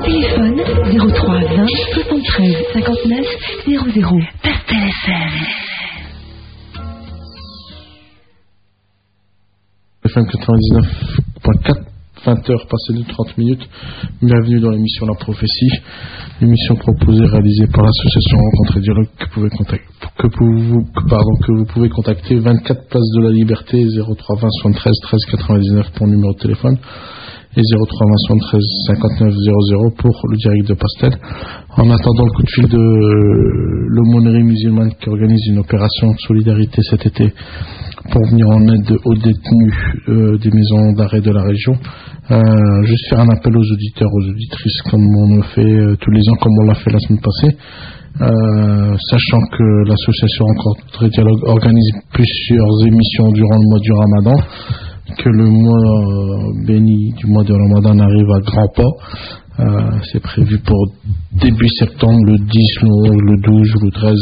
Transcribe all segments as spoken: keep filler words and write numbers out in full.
Téléphone zéro trois vingt soixante-treize cinquante-neuf zéro zéro. Pastel F M. F M quatre-vingt-dix-neuf point quatre, vingt heures passées de trente minutes. Bienvenue dans l'émission La Prophétie, l'émission proposée et réalisée par l'association Rencontre et Dialogue que vous pouvez contacter, que vous, pardon, que vous pouvez contacter vingt-quatre Place de la Liberté, zéro trois vingt soixante-treize treize quatre-vingt-dix-neuf pour le numéro de téléphone et zéro trois vingt soixante-treize cinquante-neuf zéro zéro pour le direct de Pastel. En attendant le coup de fil de l'aumônerie musulmane qui organise une opération de solidarité cet été pour venir en aide aux détenus euh, des maisons d'arrêt de la région. Euh, juste faire un appel aux auditeurs, aux auditrices, comme on le fait euh, tous les ans, comme on l'a fait la semaine passée. Euh, sachant que l'association Rencontre et Dialogue organise plusieurs émissions durant le mois du Ramadan, que le mois euh, béni du mois de Ramadan arrive à grands pas. Euh, c'est prévu pour début septembre, le dix, le onze, le douze ou le treize.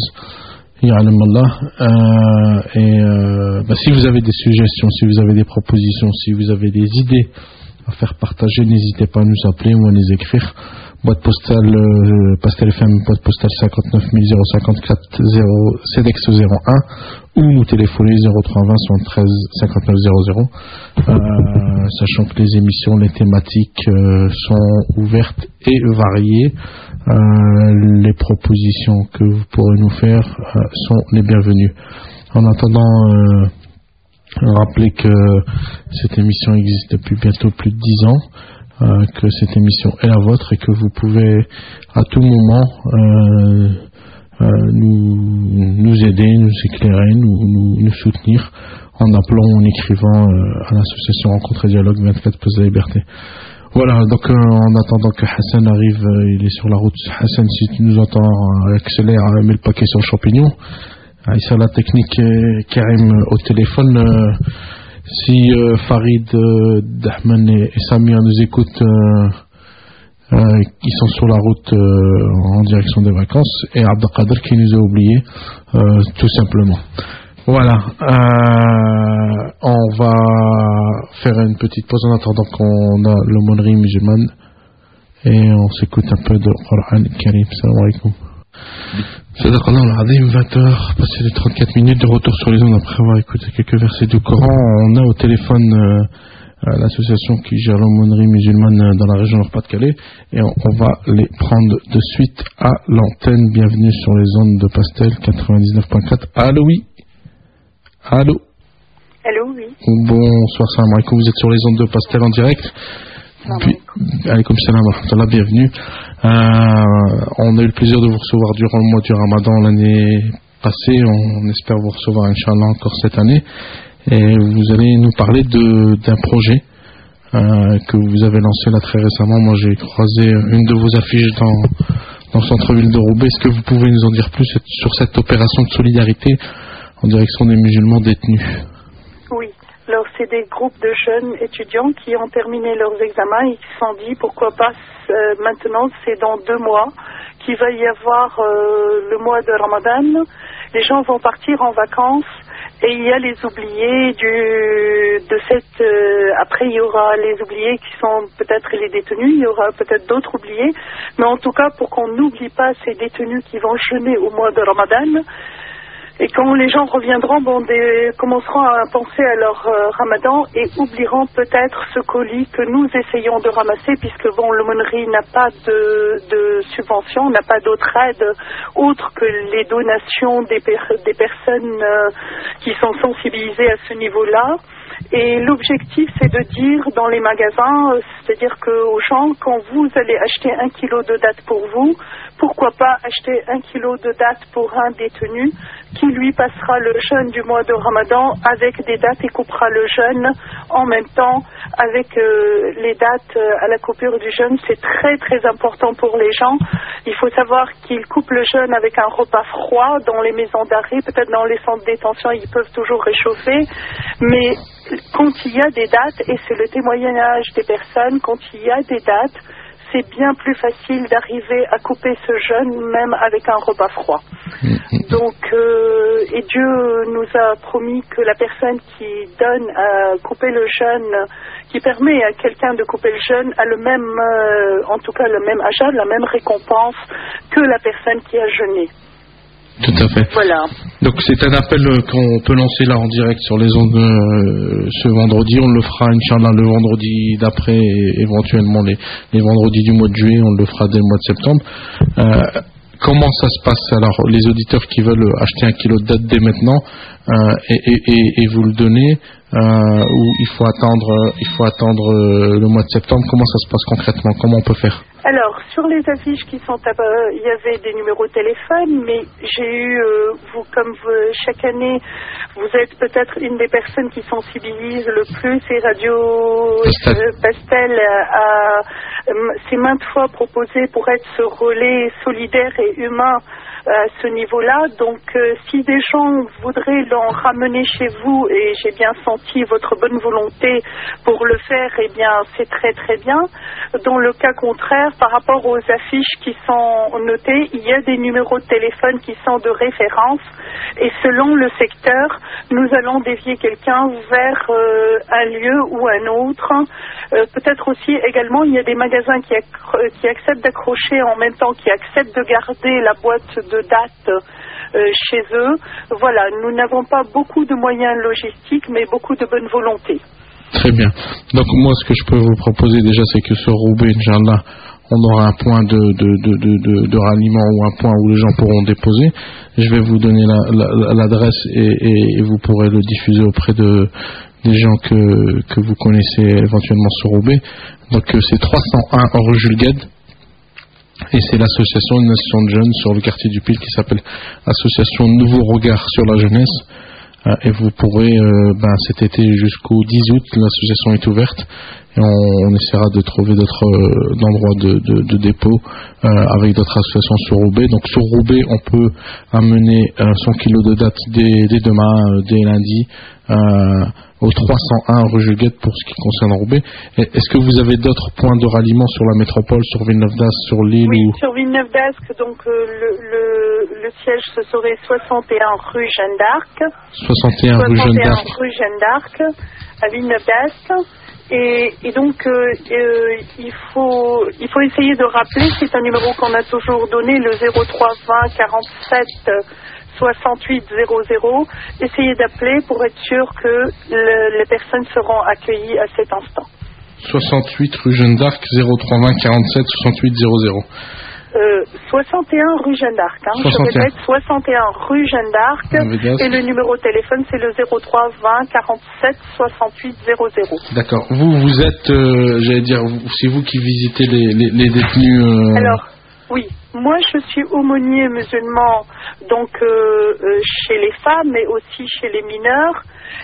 Euh, et euh, bah, si vous avez des suggestions, si vous avez des propositions, si vous avez des idées à faire partager, n'hésitez pas à nous appeler ou à nous écrire. Boîte postale euh, Pastel F M, boîte postale cinquante-neuf mille cinquante-quatre zéro C D E X zéro un ou nous téléphoner zéro trois vingt soixante-treize cinquante-neuf zéro zéro. Euh, sachant que les émissions, les thématiques euh, sont ouvertes et variées. Euh, les propositions que vous pourrez nous faire euh, sont les bienvenues. En attendant, euh, rappelez que cette émission existe depuis bientôt plus de dix ans, euh, que cette émission est la vôtre et que vous pouvez à tout moment euh, euh, nous, nous aider, nous éclairer, nous, nous, nous soutenir en appelant ou en écrivant euh, à l'association Rencontre et Dialogue vingt-quatre Place de la Liberté. Voilà, donc euh, en attendant que Hassan arrive, euh, il est sur la route. Hassan, si tu nous entends, euh, accélère, euh, mets le paquet sur le champignon. Aïssa, la technique, euh, Karim euh, au téléphone. Euh, si euh, Farid, euh, Dahman et, et Samir nous écoutent, euh, euh, ils sont sur la route euh, en direction des vacances. Et Abdelkader qui nous a oubliés, euh, tout simplement. Voilà, euh, on va faire une petite pause en attendant qu'on a l'aumônerie musulmane et on s'écoute un peu de Coran Karim. Salam alaikum. Sadaqallah al-Azim, vingt heures, passé les trente-quatre minutes de retour sur les ondes après avoir écouté quelques versets du Coran. On a au téléphone euh, l'association qui gère l'aumônerie musulmane dans la région Nord-Pas-de-Calais et on, on va les prendre de suite à l'antenne. Bienvenue sur les ondes de Pastel quatre-vingt-dix-neuf point quatre. Allô, oui. Allô. Allô, oui. Bonsoir, salam alaikum. Vous êtes sur les ondes de Pastel en direct. Salam alaikum. Alaikum salam wa rahmatullah, bienvenue. Euh, on a eu le plaisir de vous recevoir durant le mois du Ramadan l'année passée. On espère vous recevoir, Inch'Allah, encore cette année. Et vous allez nous parler de, d'un projet euh, que vous avez lancé là très récemment. Moi, j'ai croisé une de vos affiches dans, dans le centre-ville de Roubaix. Est-ce que vous pouvez nous en dire plus sur cette opération de solidarité en direction des musulmans détenus? Oui, alors c'est des groupes de jeunes étudiants qui ont terminé leurs examens et qui se sont dit pourquoi pas euh, maintenant, c'est dans deux mois qu'il va y avoir euh, le mois de Ramadan. Les gens vont partir en vacances et il y a les oubliés du, de cette... Euh, après, il y aura les oubliés qui sont peut-être les détenus, il y aura peut-être d'autres oubliés, mais en tout cas, pour qu'on n'oublie pas ces détenus qui vont jeûner au mois de Ramadan. Et quand les gens reviendront, bon, des, commenceront à penser à leur euh, ramadan et oublieront peut-être ce colis que nous essayons de ramasser, puisque bon, l'aumônerie n'a pas de, de subvention, n'a pas d'autre aide autre que les donations des, per- des personnes euh, qui sont sensibilisées à ce niveau-là. Et l'objectif, c'est de dire dans les magasins, euh, c'est-à-dire qu'aux gens, quand vous allez acheter un kilo de dattes pour vous, pourquoi pas acheter un kilo de dattes pour un détenu qui lui passera le jeûne du mois de Ramadan avec des dattes et coupera le jeûne en même temps avec euh, les dates euh, à la coupure du jeûne. C'est très très important pour les gens. Il faut savoir qu'ils coupent le jeûne avec un repas froid dans les maisons d'arrêt, peut-être dans les centres de détention ils peuvent toujours réchauffer, mais quand il y a des dates, et c'est le témoignage des personnes, quand il y a des dates, c'est bien plus facile d'arriver à couper ce jeûne même avec un repas froid. Donc, euh, et Dieu nous a promis que la personne qui donne à couper le jeûne, qui permet à quelqu'un de couper le jeûne, a le même, euh, en tout cas le même ajad, la même récompense que la personne qui a jeûné. Tout à fait. Voilà. Donc c'est un appel qu'on peut lancer là en direct sur les ondes euh, ce vendredi. On le fera, Inch'Allah, le vendredi d'après et éventuellement les, les vendredis du mois de juillet. On le fera dès le mois de septembre. Euh, comment ça se passe alors? Les auditeurs qui veulent acheter un kilo de date dès maintenant euh, et, et, et, et vous le donner, euh, ou il faut attendre, il faut attendre euh, le mois de septembre. Comment ça se passe concrètement? Comment on peut faire? Alors, sur les affiches qui sont à bas, il y avait des numéros de téléphone, mais j'ai eu, euh, vous, comme vous, chaque année, vous êtes peut-être une des personnes qui sensibilise le plus, et Radio Pastel, euh, Pastel a, s'est maintes fois proposé pour être ce relais solidaire et humain à ce niveau-là. Donc, euh, si des gens voudraient l'en ramener chez vous, et j'ai bien senti votre bonne volonté pour le faire, eh bien, c'est très très bien. Dans le cas contraire, par rapport aux affiches qui sont notées, il y a des numéros de téléphone qui sont de référence, et selon le secteur, nous allons dévier quelqu'un vers euh, un lieu ou un autre. Euh, peut-être aussi également, il y a des magasins qui, accro- qui acceptent d'accrocher en même temps, qui acceptent de garder la boîte de date euh, chez eux. Voilà, nous n'avons pas beaucoup de moyens logistiques, mais beaucoup de bonne volonté. Très bien. Donc moi, ce que je peux vous proposer déjà, c'est que sur Roubaix, Inch'Allah, on aura un point de, de, de, de, de, de ralliement ou un point où les gens pourront déposer. Je vais vous donner la, la, l'adresse et, et, et vous pourrez le diffuser auprès de des gens que, que vous connaissez éventuellement sur Roubaix. Donc c'est trois cent un rue Jules Guesde. Et c'est l'association, une association de jeunes sur le quartier du Pile qui s'appelle Association Nouveau Regard sur la Jeunesse. Euh, et vous pourrez, euh, ben, cet été jusqu'au dix août, l'association est ouverte. Et on, on essaiera de trouver d'autres euh, endroits de, de, de dépôt euh, avec d'autres associations sur Roubaix. Donc sur Roubaix, on peut amener euh, son kilo de date dès, dès demain, euh, dès lundi, euh, au trois cent un rue Jules Guesde pour ce qui concerne Roubaix. Et est-ce que vous avez d'autres points de ralliement sur la métropole, sur Villeneuve-d'Ascq, sur l'île? Oui, ou... sur Villeneuve-d'Ascq, donc euh, le, le, le siège ce serait soixante et un rue Jeanne d'Arc. soixante et un rue Jeanne d'Arc. rue Jeanne d'Arc, à Villeneuve-d'Ascq. Et, et donc, euh, euh, il faut il faut essayer de rappeler, c'est un numéro qu'on a toujours donné, le zéro trois vingt quarante-sept soixante-huit zéro zéro. Essayez d'appeler pour être sûr que le, les personnes seront accueillies à cet instant. soixante-huit rue Jeanne d'Arc, zéro trois vingt quarante-sept soixante-huit zéro zéro. Euh, soixante et un rue Jeanne d'Arc. Hein. Je répète, soixante et un rue Jeanne d'Arc. Et le numéro de téléphone, c'est le zéro trois vingt quarante-sept soixante-huit zéro zéro. D'accord. Vous, vous êtes, euh, j'allais dire, c'est vous qui visitez les, les, les détenus euh... Alors, oui. Moi, je suis aumônier musulman, donc euh, euh, chez les femmes, mais aussi chez les mineurs.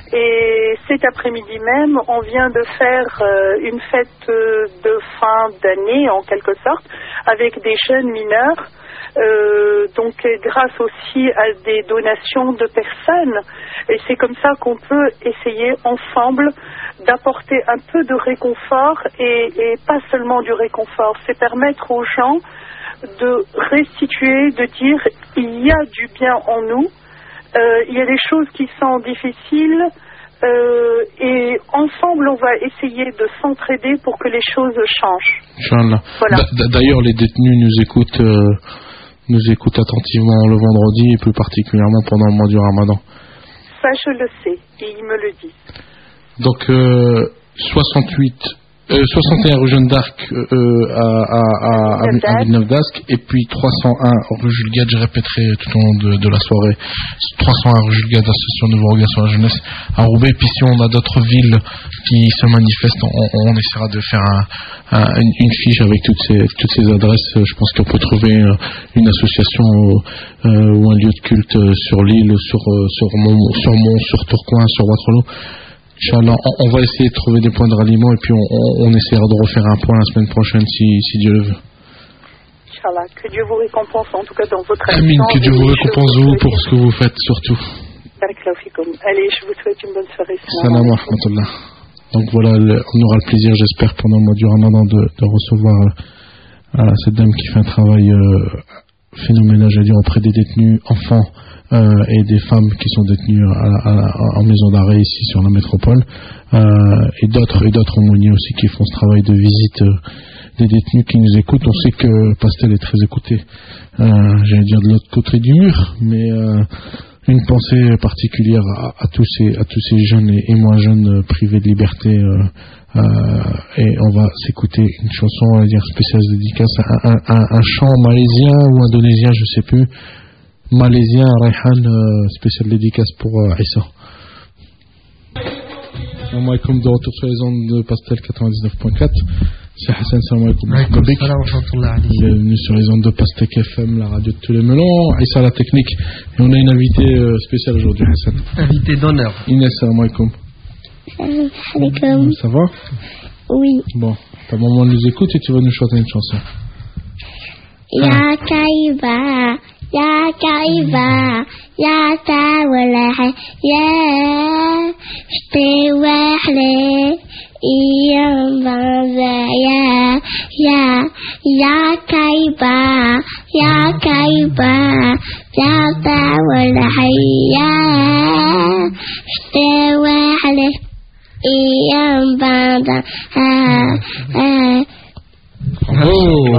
Et cet après-midi même, on vient de faire euh, une fête euh, de fin d'année, en quelque sorte, avec des jeunes mineurs. Euh, donc, grâce aussi à des donations de personnes. Et c'est comme ça qu'on peut essayer ensemble d'apporter un peu de réconfort et, et pas seulement du réconfort. C'est permettre aux gens de restituer, de dire il y a du bien en nous, euh, il y a des choses qui sont difficiles euh, et ensemble on va essayer de s'entraider pour que les choses changent. Inch'Allah. Voilà. D'ailleurs, les détenus nous écoutent, euh, nous écoutent attentivement le vendredi et plus particulièrement pendant le mois du Ramadan. Ça je le sais et il me le dit. Donc euh, soixante-huit Euh, soixante et un rue Jeanne d'Arc euh, à, à, à, à Villeneuve-d'Ascq et puis trois cent un rue Jules Guesde, je répéterai tout au long de, de la soirée, trois cent un rue Jules Guesde, association Nouveau Regard sur la Jeunesse à Roubaix. Puis si on a d'autres villes qui se manifestent, on, on essaiera de faire un, un, une, une fiche avec toutes ces, toutes ces adresses. Je pense qu'on peut trouver une association euh, ou un lieu de culte sur l'île, sur, sur Mont, sur, Mont, sur Tourcoing, sur Waterloo. Inch'Allah, on, on va essayer de trouver des points de ralliement et puis on, on, on essaiera de refaire un point la semaine prochaine si, si Dieu le veut. Inch'Allah, que Dieu vous récompense en tout cas dans votre action. Amin, que Dieu vous récompense vous pour ce que vous faites surtout. Allez, je vous souhaite une bonne soirée. Salam wa rahmatullah. Donc voilà, le, on aura le plaisir, j'espère, pendant le mois du Ramadan de, de recevoir Euh, cette dame qui fait un travail euh, phénoménal, j'allais dire, auprès des détenus enfants euh, et des femmes qui sont détenues à, à, à, en maison d'arrêt ici sur la métropole, euh, et d'autres et d'autres aumôniers aussi qui font ce travail de visite euh, des détenus qui nous écoutent. On sait que Pastel est très écouté, euh, j'allais dire de l'autre côté du mur, mais euh, une pensée particulière à, à tous ces à tous ces jeunes et, et moins jeunes euh, privés de liberté. Euh, euh, et on va s'écouter une chanson, on va dire spéciale dédicace à un, un, un chant malaisien ou indonésien, je sais plus, malaisien, Rayhan, euh, spéciale dédicace pour euh, Issa. Salam alaikum, de retour sur les ondes de Pastel quatre-vingt-dix-neuf point quatre. C'est Hassan, salam alaikum. Bienvenue sur les ondes de Pastel F M, la radio de tous les melons. Issa la technique. Et on a une invitée euh, spéciale aujourd'hui, Hassan. Invitée d'honneur. Inès, salam alaikum. Salam alaikum. Ça va? Oui. Bon, ta maman nous écoute et tu vas nous chanter une chanson. Ya Kaiba, Ya Kaiba, Ya Tawala, Ya Shtewahle, Iyam Banza, Ya, Ya, Ya Kaiba, Ya Kaiba, Ya Tawala, Ya Shtewahle, Iyam Banza, Ah, Ah. Oh,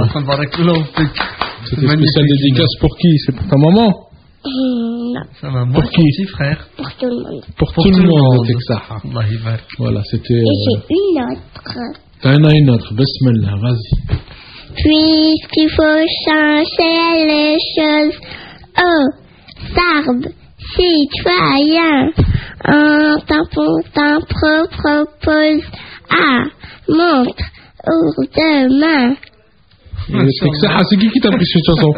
c'était spécial dédicace pour qui? C'est pour ta maman? Non. Ça va, moi, pour qui? petit frère. Pour tout le monde. Pour, pour tout, tout le le monde, monde. Texaha. Voilà, c'était. Et Euh... j'ai une autre. T'en as une autre, Besmella, vas-y. Puisqu'il faut changer les choses. Oh, Sarbe, citoyen, en t'en propose. Ah, montre. Ou demain. Texaha, c'est qui qui t'a pris cette chanson?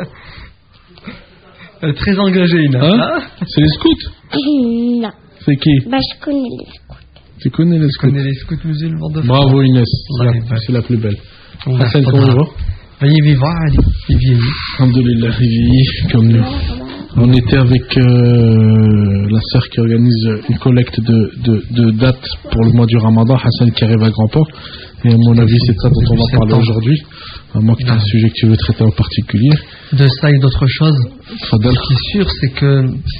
Elle est très engagée, Ina. Hein? C'est les scouts? Non. C'est qui? Bah, je connais les scouts. Tu connais les Je scouts? connais les scouts musulmans de France. Bravo Inès, c'est Allah la, ybarak. c'est la plus belle. Allah Hassan, ybarak. comment il va? Il vivra, Ali. Il vieillit. Alhamdulillah, il vieillit comme nous. On était avec euh, la sœur qui organise une collecte de, de, de dates pour le mois du Ramadan, Hassan qui arrive à grands pas. Et à mon avis, c'est de ça dont on va parler aujourd'hui. À moins que tu aies un sujet que tu veux traiter en particulier. De ça et d'autres choses. Fadal. Ce qui est sûr, c'est que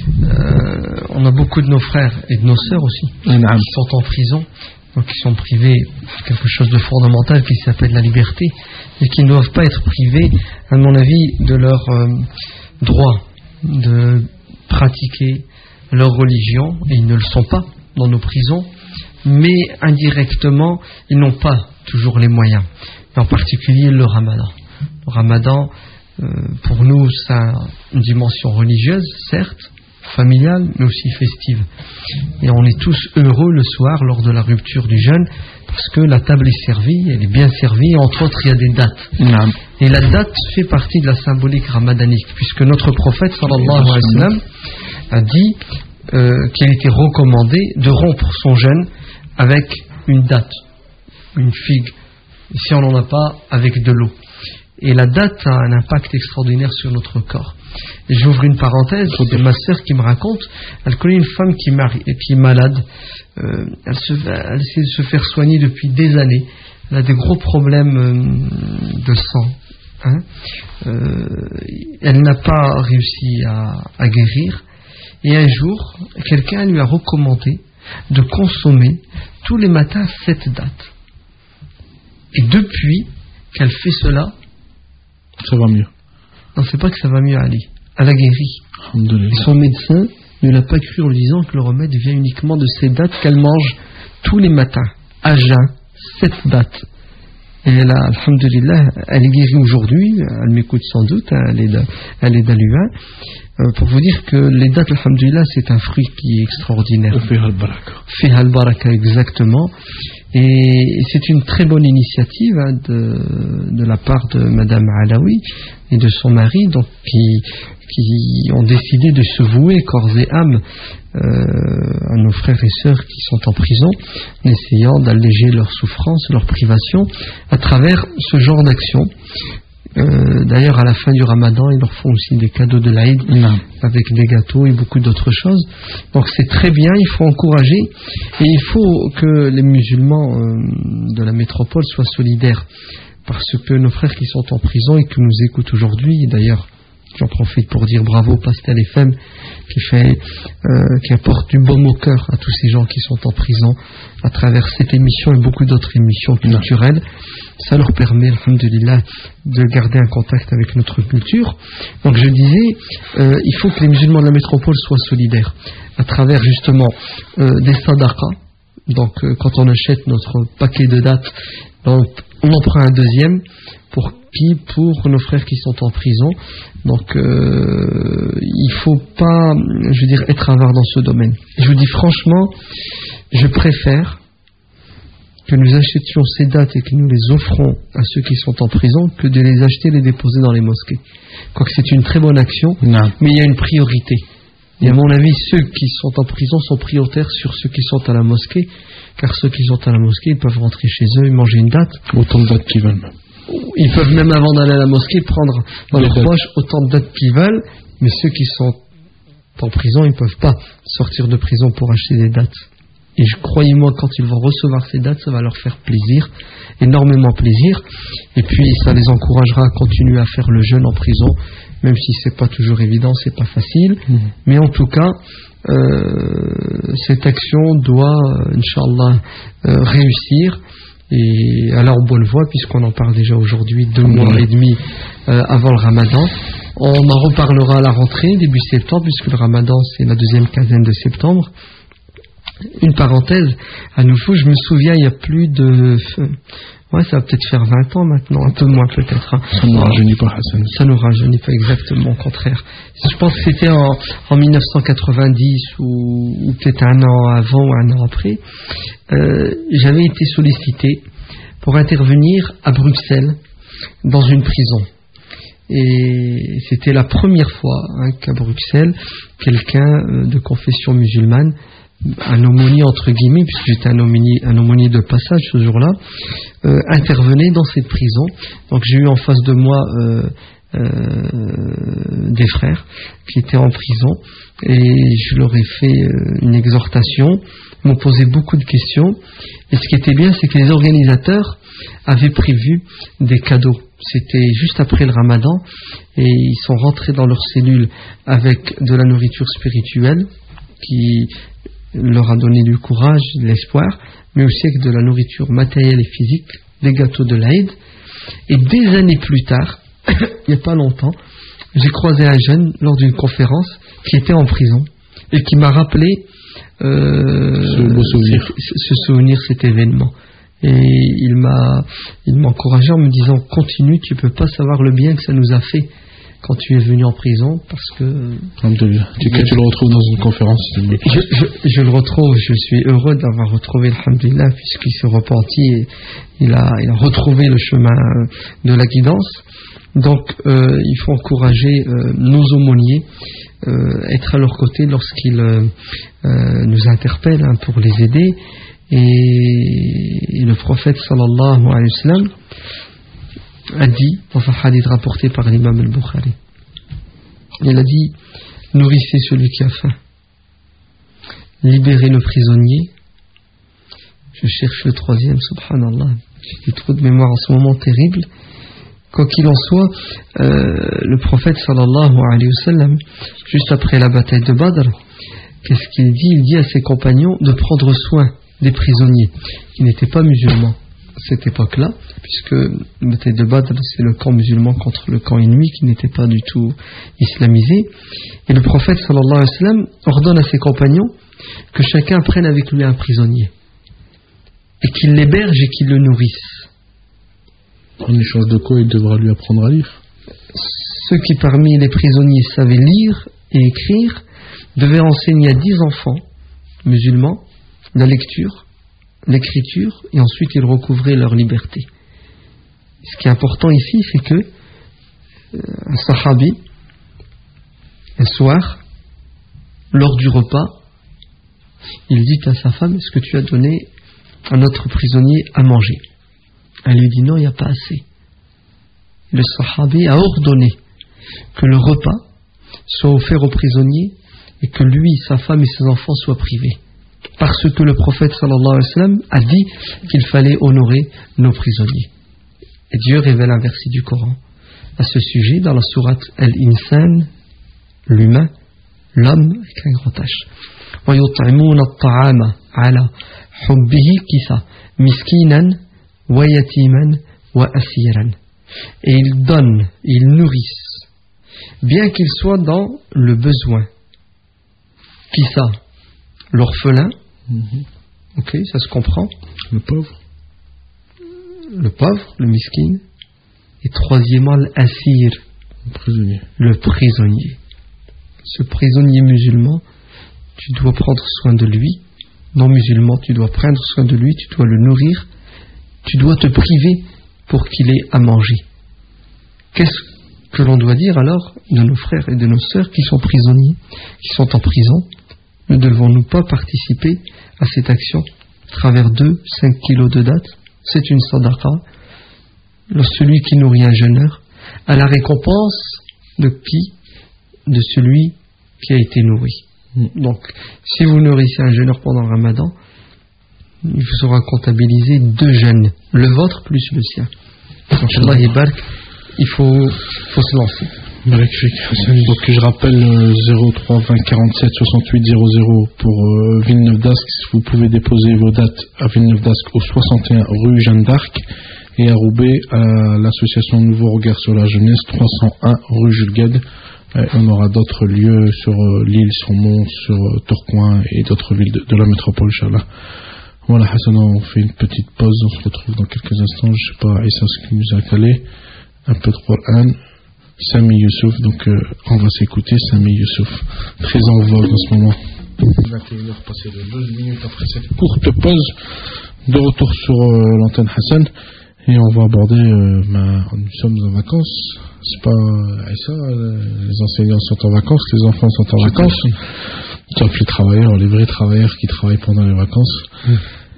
euh, on a beaucoup de nos frères et de nos sœurs aussi Naam. qui sont en prison, donc qui sont privés de quelque chose de fondamental qui s'appelle la liberté, et qui ne doivent pas être privés, à mon avis, de leur euh, droit de pratiquer leur religion, et ils ne le sont pas dans nos prisons, mais indirectement, ils n'ont pas toujours les moyens, et en particulier le ramadan. Le ramadan, euh, pour nous, ça a une dimension religieuse, certes, familiale, mais aussi festive. Et on est tous heureux le soir, lors de la rupture du jeûne, parce que la table est servie, elle est bien servie, et entre autres, il y a des dates. Naam. Et la date fait partie de la symbolique ramadanique, puisque notre prophète, sallallahu alayhi wa sallam, a dit euh, qu'il était recommandé de rompre son jeûne avec une date, une figue. Et si on n'en a pas, avec de l'eau. Et la date a un impact extraordinaire sur notre corps. Et j'ouvre une parenthèse, c'est ma sœur qui me raconte, elle connaît une femme qui est, mari- qui est malade, euh, elle, se, elle essaie de se faire soigner depuis des années, elle a des gros problèmes euh, de sang, hein. euh, elle n'a pas réussi à, à guérir, et un jour, quelqu'un lui a recommandé de consommer tous les matins cette date. Et depuis qu'elle fait cela, Ça va mieux. non, c'est pas que ça va mieux, Ali. Elle a guéri. Alhamdulillah. Et son médecin ne l'a pas cru en lui disant que le remède vient uniquement de ces dates qu'elle mange tous les matins, à jeun, cette date. Et elle a, alhamdulillah, elle est guérie aujourd'hui, elle m'écoute sans doute, hein, elle est, d'A- elle est d'Aluin, euh, pour vous dire que les dates, alhamdulillah, c'est un fruit qui est extraordinaire. On fait al-baraka. Fiha al-baraka, exactement. Et c'est une très bonne initiative hein, de, de la part de Madame Alaoui et de son mari, donc qui, qui ont décidé de se vouer corps et âme euh, à nos frères et sœurs qui sont en prison, en essayant d'alléger leurs souffrances, leurs privations, à travers ce genre d'action. Euh, d'ailleurs, à la fin du Ramadan, ils leur font aussi des cadeaux de l'Aïd avec des gâteaux et beaucoup d'autres choses. Donc c'est très bien, il faut encourager et il faut que les musulmans euh, de la métropole soient solidaires. parce que nos frères qui sont en prison et qui nous écoutent aujourd'hui, et d'ailleurs j'en profite pour dire bravo Pastel F M qui fait, euh, qui apporte du baume au cœur à tous ces gens qui sont en prison à travers cette émission et beaucoup d'autres émissions culturelles. Ça leur permet, alhamdulillah, de garder un contact avec notre culture. Donc je disais, euh, il faut que les musulmans de la métropole soient solidaires à travers justement euh, des sadaqas. Donc euh, quand on achète notre paquet de dates, donc, on en prend un deuxième. Pour qui? Pour nos frères qui sont en prison. Donc euh, il ne faut pas, je veux dire, être avare dans ce domaine. Je vous dis franchement, je préfère que nous achetions ces dates et que nous les offrons à ceux qui sont en prison que de les acheter et les déposer dans les mosquées. Quoique c'est une très bonne action, non. Mais il y a une priorité. Et à mon avis, ceux qui sont en prison sont prioritaires sur ceux qui sont à la mosquée, car ceux qui sont à la mosquée, ils peuvent rentrer chez eux et manger une date. Autant de dates qu'ils veulent. Ils peuvent même, avant d'aller à la mosquée, prendre dans leur poche autant de dates qu'ils veulent, mais ceux qui sont en prison, ils ne peuvent pas sortir de prison pour acheter des dates. Et je, croyez-moi, quand ils vont recevoir ces dates, ça va leur faire plaisir, énormément plaisir, et puis ça les encouragera à continuer à faire le jeûne en prison, même si c'est pas toujours évident, c'est pas facile, mmh. Mais en tout cas, euh, cette action doit, euh, Inch'Allah, euh, réussir, et alors en bonne voie, puisqu'on en parle déjà aujourd'hui, deux mmh. mois et demi euh, avant le Ramadan. On en reparlera à la rentrée, début septembre, puisque le Ramadan c'est la deuxième quinzaine de septembre. Une parenthèse, à nouveau, je me souviens, il y a plus de... Ouais, ça va peut-être faire vingt ans maintenant, un peu moins peut-être. Hein. Ça ne nous rajeunit pas, Hassan. Ça ne nous rajeunit pas, exactement, au contraire. Je pense que c'était en, en mille neuf cent quatre-vingt-dix ou, ou peut-être un an avant ou un an après. Euh, j'avais été sollicité pour intervenir à Bruxelles dans une prison. Et c'était la première fois hein, qu'à Bruxelles, quelqu'un euh, de confession musulmane, un aumônier entre guillemets, puisque j'étais un aumônier, un aumônier de passage ce jour-là, euh, intervenait dans cette prison. Donc j'ai eu en face de moi euh, euh, des frères qui étaient en prison et je leur ai fait euh, une exhortation, ils m'ont posé beaucoup de questions et ce qui était bien c'est que les organisateurs avaient prévu des cadeaux. C'était juste après le Ramadan et ils sont rentrés dans leur cellule avec de la nourriture spirituelle qui leur a donné du courage, de l'espoir, mais aussi avec de la nourriture matérielle et physique, des gâteaux de l'Aïd. Et des années plus tard, il n'y a pas longtemps, j'ai croisé un jeune lors d'une conférence qui était en prison et qui m'a rappelé euh, ce beau souvenir. Ce, ce souvenir, cet événement. Et il m'a, il m'a encouragé en me disant continue, tu ne peux pas savoir le bien que ça nous a fait quand tu es venu en prison, parce que tu, tu le retrouves dans une conférence. Je, je, je le retrouve, je suis heureux d'avoir retrouvé alhamdulillah, puisqu'il s'est repenti et il a, il a retrouvé le chemin de la guidance. Donc euh, il faut encourager euh, nos aumôniers, euh, être à leur côté lorsqu'ils euh, euh, nous interpellent hein, pour les aider. Et, et le prophète sallallahu alayhi wa sallam a dit, dans un hadith rapporté par l'imam al-Bukhari, il a dit nourrissez celui qui a faim, libérez le prisonnier. Je cherche le troisième, subhanallah, j'ai trop de mémoire en ce moment terrible. Quoi qu'il en soit, euh, le prophète sallallahu alayhi wa sallam, juste après la bataille de Badr, qu'est-ce qu'il dit? Il dit à ses compagnons de prendre soin des prisonniers qui n'étaient pas musulmans à cette époque-là, puisque la bataille de Badr c'est le camp musulman contre le camp ennemi qui n'était pas du tout islamisé. Et le prophète sallallahu alayhi wa sallam ordonne à ses compagnons que chacun prenne avec lui un prisonnier et qu'il l'héberge et qu'il le nourrisse. En échange de quoi il devra lui apprendre à lire? Ceux qui parmi les prisonniers savaient lire et écrire devaient enseigner à dix enfants musulmans la lecture, l'écriture, et ensuite ils recouvraient leur liberté. Ce qui est important ici, c'est que euh, un sahabi, un soir, lors du repas, il dit à sa femme, est-ce que tu as donné à notre prisonnier à manger? Elle lui dit non, il n'y a pas assez. Le sahabi a ordonné que le repas soit offert aux prisonniers et que lui, sa femme et ses enfants soient privés. Parce que le prophète sallallahu alayhi wa sallam a dit qu'il fallait honorer nos prisonniers. Et Dieu révèle un verset du Coran à ce sujet dans la sourate Al-Insan, l'humain, l'homme avec un grand H. وَيُطْعِمُونَ الطَّعَامَ عَلَى حُبِّهِ كِسَا مِسْكِينًا وَيَتِيمًا وَأَسِيرًا. Et ils donnent, ils nourrissent, bien qu'ils soient dans le besoin. Qui ça? L'orphelin. Mm-hmm. Ok, ça se comprend. Le pauvre. Le pauvre, le miskin. Et troisièmement, l'assir. Le prisonnier. Le prisonnier. Ce prisonnier musulman, tu dois prendre soin de lui. Non musulman, tu dois prendre soin de lui, tu dois le nourrir. Tu dois te priver pour qu'il ait à manger. Qu'est-ce que l'on doit dire alors de nos frères et de nos sœurs qui sont prisonniers, qui sont en prison? Ne devons-nous pas participer à cette action à travers deux, cinq kilos de dattes? C'est une sadaqa. Celui qui nourrit un jeûneur a la récompense de qui? De celui qui a été nourri. Donc, si vous nourrissez un jeûneur pendant le ramadan, il vous sera comptabilisé deux jeûnes, le vôtre plus le sien. Donc, Allah y barque, il faut, faut se lancer. Donc je rappelle euh, zéro trois vingt quarante-sept soixante-huit zéro zéro pour euh, Villeneuve-d'Ascq. Vous pouvez déposer vos dates à Villeneuve-d'Ascq au soixante et un rue Jeanne d'Arc, et à Roubaix à l'association Nouveau Regard sur la Jeunesse, trois cent un rue Jules Guesde. Euh, on aura d'autres lieux sur euh, Lille, sur Mons, sur euh, Tourcoing et d'autres villes de, de la métropole, Inch'Allah. Voilà, Hassan, on fait une petite pause, on se retrouve dans quelques instants. Je sais pas, Issa, ce qui nous a calé. Un peu de Qur'an. Sami Youssouf, donc euh, on va s'écouter Sami Youssouf, très en vogue en ce moment. vingt et une heures passées de douze minutes après cette courte pause, de retour sur euh, l'antenne Hassan, et on va aborder, euh, ma... nous sommes en vacances, c'est pas ça, euh, les enseignants sont en vacances, les enfants sont en vacances, sauf les travailleurs, les vrais travailleurs qui travaillent pendant les vacances. Mmh.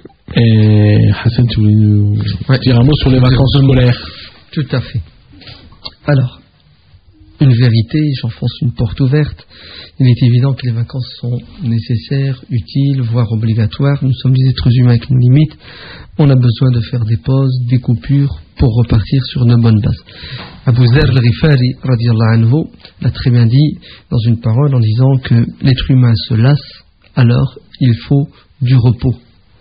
Et Hassan, tu voulais nous ouais. dire un mot sur les vacances scolaires? Tout à fait. Alors, une vérité, j'enfonce une porte ouverte. Il est évident que les vacances sont nécessaires, utiles, voire obligatoires. Nous sommes des êtres humains avec une limite. On a besoin de faire des pauses, des coupures pour repartir sur de bonnes bases. Abu Dharr al-Ghifari radiyallahu anhu l'a très bien dit dans une parole en disant que l'être humain se lasse, alors il faut du repos.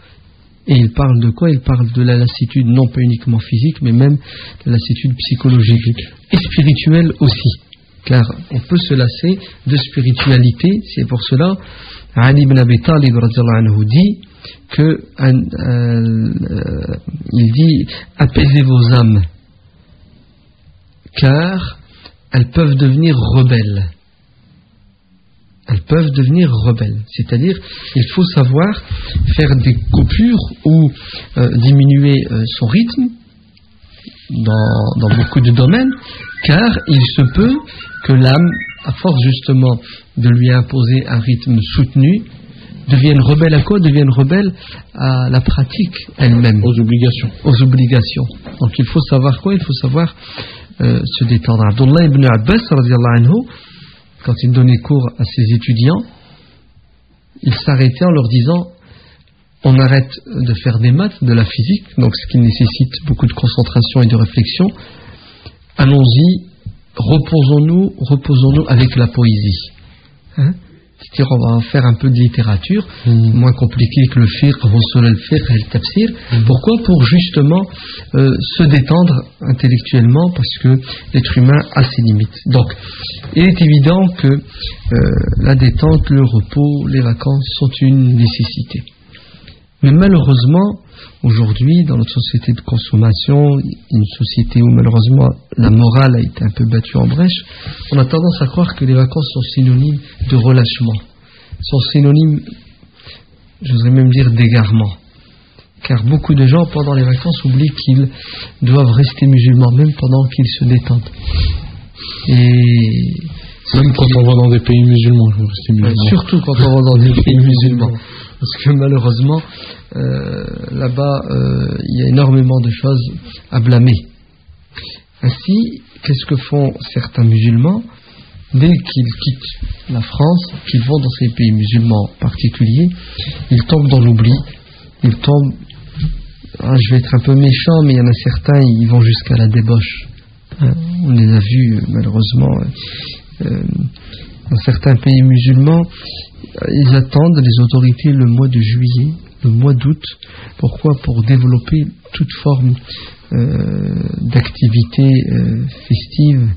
Et il parle de quoi? Il parle de la lassitude, non pas uniquement physique, mais même de la lassitude psychologique et spirituelle aussi. Car on peut se lasser de spiritualité. C'est pour cela Ali ibn Abi Talib anhu dit que euh, euh, il dit apaisez vos âmes, car elles peuvent devenir rebelles. Elles peuvent devenir rebelles. C'est-à-dire, il faut savoir faire des coupures ou euh, diminuer euh, son rythme dans, dans beaucoup de domaines, car il se peut que l'âme, à force justement de lui imposer un rythme soutenu, devienne rebelle à quoi? Devienne rebelle à la pratique elle-même. Aux obligations. Aux obligations. Donc il faut savoir quoi? Il faut savoir euh, se détendre. Abdullah ibn Abbas, radiyallahu anhu, quand il donnait cours à ses étudiants, il s'arrêtait en leur disant on arrête de faire des maths, de la physique, donc ce qui nécessite beaucoup de concentration et de réflexion. Allons-y, reposons-nous, reposons-nous avec la poésie. Hein? C'est-à-dire on va faire un peu de littérature, mmh. moins compliqué que le fiqh, le fiqh et le tafsir. Mmh. Pourquoi? Pour justement euh, se détendre intellectuellement, parce que l'être humain a ses limites. Donc, il est évident que euh, la détente, le repos, les vacances sont une nécessité. Mais malheureusement, aujourd'hui, dans notre société de consommation, une société où malheureusement la morale a été un peu battue en brèche, on a tendance à croire que les vacances sont synonymes de relâchement, sont synonymes, j'oserais même dire, d'égarement. Car beaucoup de gens, pendant les vacances, oublient qu'ils doivent rester musulmans, même pendant qu'ils se détendent. Et même quand on va dans des pays musulmans, il faut rester musulman. Ouais, surtout quand on va dans des pays musulmans. Parce que malheureusement, euh, là-bas, euh, il y a énormément de choses à blâmer. Ainsi, qu'est-ce que font certains musulmans? Dès qu'ils quittent la France, qu'ils vont dans ces pays musulmans particuliers, ils tombent dans l'oubli, ils tombent ah, je vais être un peu méchant, mais il y en a certains, ils vont jusqu'à la débauche. Hein, on les a vus, malheureusement, euh, dans certains pays musulmans, ils attendent, les autorités, le mois de juillet, le mois d'août. Pourquoi? Pour développer toute forme euh, d'activités euh, festives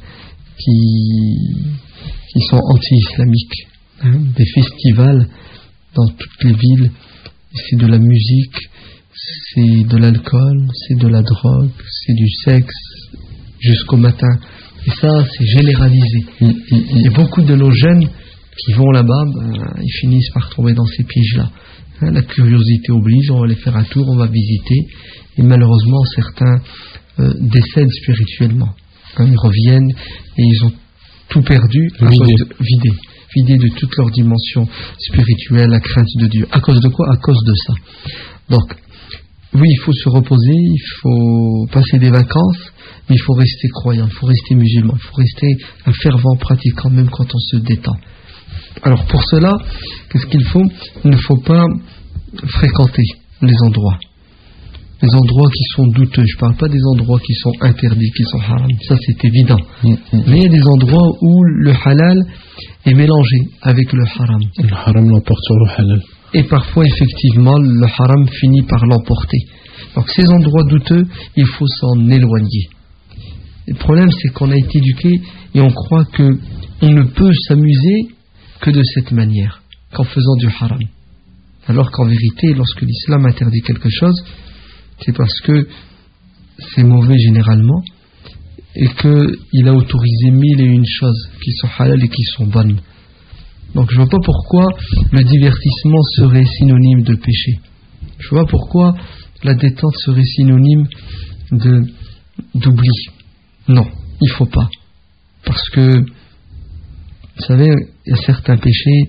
qui, qui sont anti-islamiques. Hein, des festivals dans toutes les villes. C'est de la musique, c'est de l'alcool, c'est de la drogue, c'est du sexe jusqu'au matin. Et ça, c'est généralisé. Il y a beaucoup de nos jeunes qui vont là-bas, ben, ils finissent par tomber dans ces pièges-là. Hein, la curiosité oblige, on va aller faire un tour, on va visiter. Et malheureusement, certains euh, décèdent spirituellement. Hein, ils reviennent et ils ont tout perdu à vidé. cause de vidé. Vidé de toute leur dimension spirituelle, la crainte de Dieu. À cause de quoi? À cause de ça. Donc, oui, il faut se reposer, il faut passer des vacances, mais il faut rester croyant, il faut rester musulman, il faut rester un fervent pratiquant, même quand on se détend. Alors, pour cela, qu'est-ce qu'il faut? Il ne faut pas fréquenter les endroits. Les endroits qui sont douteux. Je ne parle pas des endroits qui sont interdits, qui sont haram. Ça, c'est évident. Mm-hmm. Mais il y a des endroits où le halal est mélangé avec le haram. Le haram l'emporte sur le halal. Et parfois, effectivement, le haram finit par l'emporter. Donc, ces endroits douteux, il faut s'en éloigner. Le problème, c'est qu'on a été éduqué et on croit qu'on ne peut s'amuser que de cette manière, qu'en faisant du haram. Alors qu'en vérité, lorsque l'islam interdit quelque chose, c'est parce que c'est mauvais généralement et qu'il a autorisé mille et une choses qui sont halal et qui sont bonnes. Donc je ne vois pas pourquoi le divertissement serait synonyme de péché. Je ne vois pas pourquoi la détente serait synonyme de, d'oubli. Non, il ne faut pas. Parce que, vous savez, il y a certains péchés,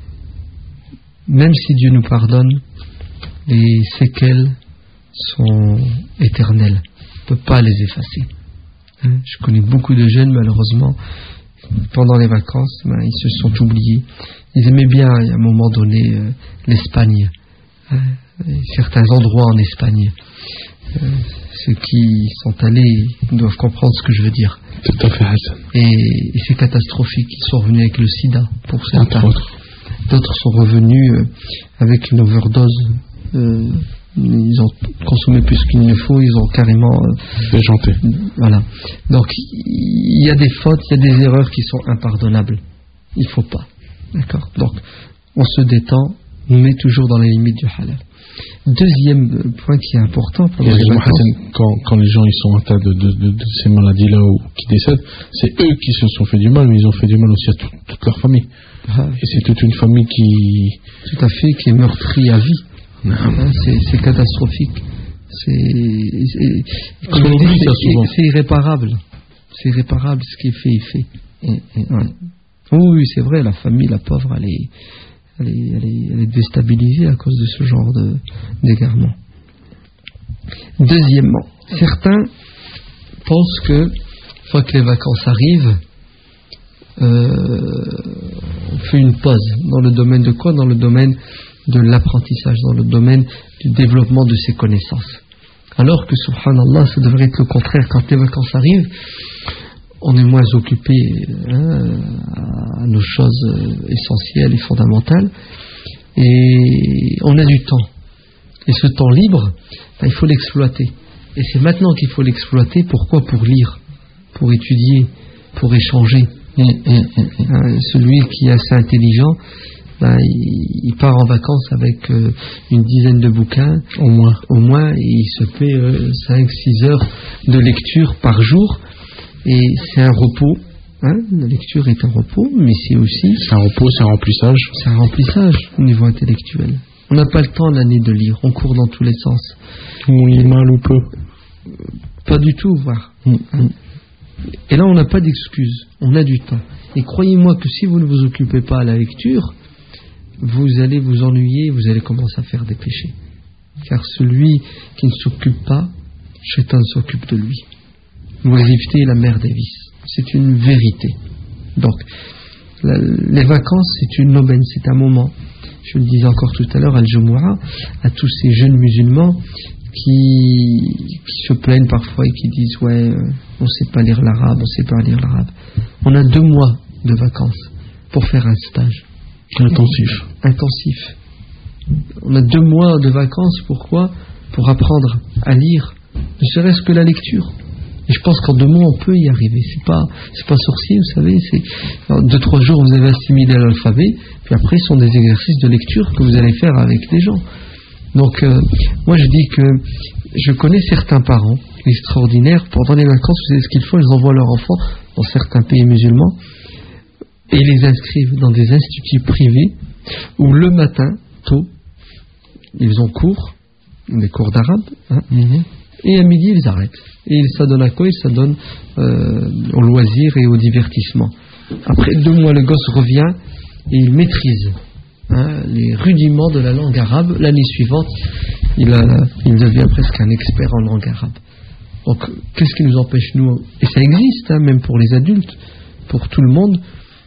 même si Dieu nous pardonne, les séquelles sont éternelles. On ne peut pas les effacer. Hein? Je connais beaucoup de jeunes, malheureusement, pendant les vacances, ben, ils se sont oubliés. Ils aimaient bien, à un moment donné, euh, l'Espagne. Hein? Certains endroits en Espagne. Euh, ceux qui sont allés doivent comprendre ce que je veux dire. Tout à fait, Hassan. Et, et c'est catastrophique. Ils sont revenus avec le sida, pour certains. D'autres sont revenus euh, avec une overdose. Euh, ils ont consommé plus qu'il ne faut, ils ont carrément euh, déjanté. Voilà. Donc il y a des fautes, il y a des erreurs qui sont impardonnables. Il ne faut pas. D'accord. Donc on se détend, on met toujours dans les limites du halal. Deuxième point qui est important pour les Hassan, quand, quand les gens ils sont atteints de, de, de, de ces maladies-là ou qui décèdent, c'est eux qui se sont fait du mal, mais ils ont fait du mal aussi à tout, toute leur famille. Ah, et c'est toute une famille qui... Tout à fait, qui est meurtrie à vie. Hein, c'est, c'est catastrophique. C'est, c'est, comme je dis, c'est, c'est irréparable. C'est irréparable, ce qui est fait est fait. Et, et, ouais. Oui, c'est vrai, la famille, la pauvre, elle est, elle est, elle est, elle est déstabilisée à cause de ce genre de, d'égarement. Deuxièmement, certains pensent que, une fois que les vacances arrivent, euh, on fait une pause. Dans le domaine de quoi? Dans le domaine de l'apprentissage, dans le domaine du développement de ses connaissances. Alors que, subhanallah, ça devrait être le contraire. Quand les vacances arrivent, on est moins occupé hein, à nos choses essentielles et fondamentales, et on a du temps. Et ce temps libre, ben, il faut l'exploiter. Et c'est maintenant qu'il faut l'exploiter. Pourquoi? Pour lire, pour étudier, pour échanger. Mmh, mmh, mmh. Hein, celui qui est assez intelligent, ben, il, il part en vacances avec euh, une dizaine de bouquins au moins, au moins et il se fait euh, cinq six heures de lecture par jour, et c'est un repos. Hein, la lecture est un repos, mais c'est aussi... C'est un repos, c'est un remplissage. C'est un remplissage au niveau intellectuel. On n'a pas le temps l'année de lire, on court dans tous les sens. On lit mal ou peu. Pas du tout, voire. Mmh. Hein. Et là, on n'a pas d'excuses, on a du temps. Et croyez-moi que si vous ne vous occupez pas à la lecture, vous allez vous ennuyer, vous allez commencer à faire des péchés. Car celui qui ne s'occupe pas, Shaitan s'occupe de lui. L'oisiveté est la mère des vices. C'est une vérité. Donc, la, les vacances, c'est une aubaine, c'est un moment. Je le disais encore tout à l'heure, Al-Jumu'ah, à tous ces jeunes musulmans qui, qui se plaignent parfois et qui disent ouais, euh, on ne sait pas lire l'arabe, on ne sait pas lire l'arabe. On a deux mois de vacances pour faire un stage intensif. Intensif. On a deux mois de vacances, pourquoi? Pour apprendre à lire, ne serait-ce que la lecture. Et je pense qu'en deux mois on peut y arriver. C'est pas, c'est pas sorcier, vous savez. C'est en deux trois jours vous avez assimilé l'alphabet, puis après ce sont des exercices de lecture que vous allez faire avec les gens. Donc euh, moi je dis que je connais certains parents extraordinaires. Pendant les vacances, vous savez ce qu'ils font, ils envoient leurs enfants dans certains pays musulmans et ils les inscrivent dans des instituts privés où le matin tôt ils ont cours, des cours d'arabe, hein, mm-hmm. et à midi ils arrêtent. Et ils s'adonnent à quoi? Ils s'adonnent euh, au loisir et au divertissement. Après deux mois, le gosse revient et il maîtrise hein, les rudiments de la langue arabe. L'année suivante, il, a, il devient presque un expert en langue arabe. Donc, qu'est-ce qui nous empêche, nous, et ça existe, hein, même pour les adultes, pour tout le monde,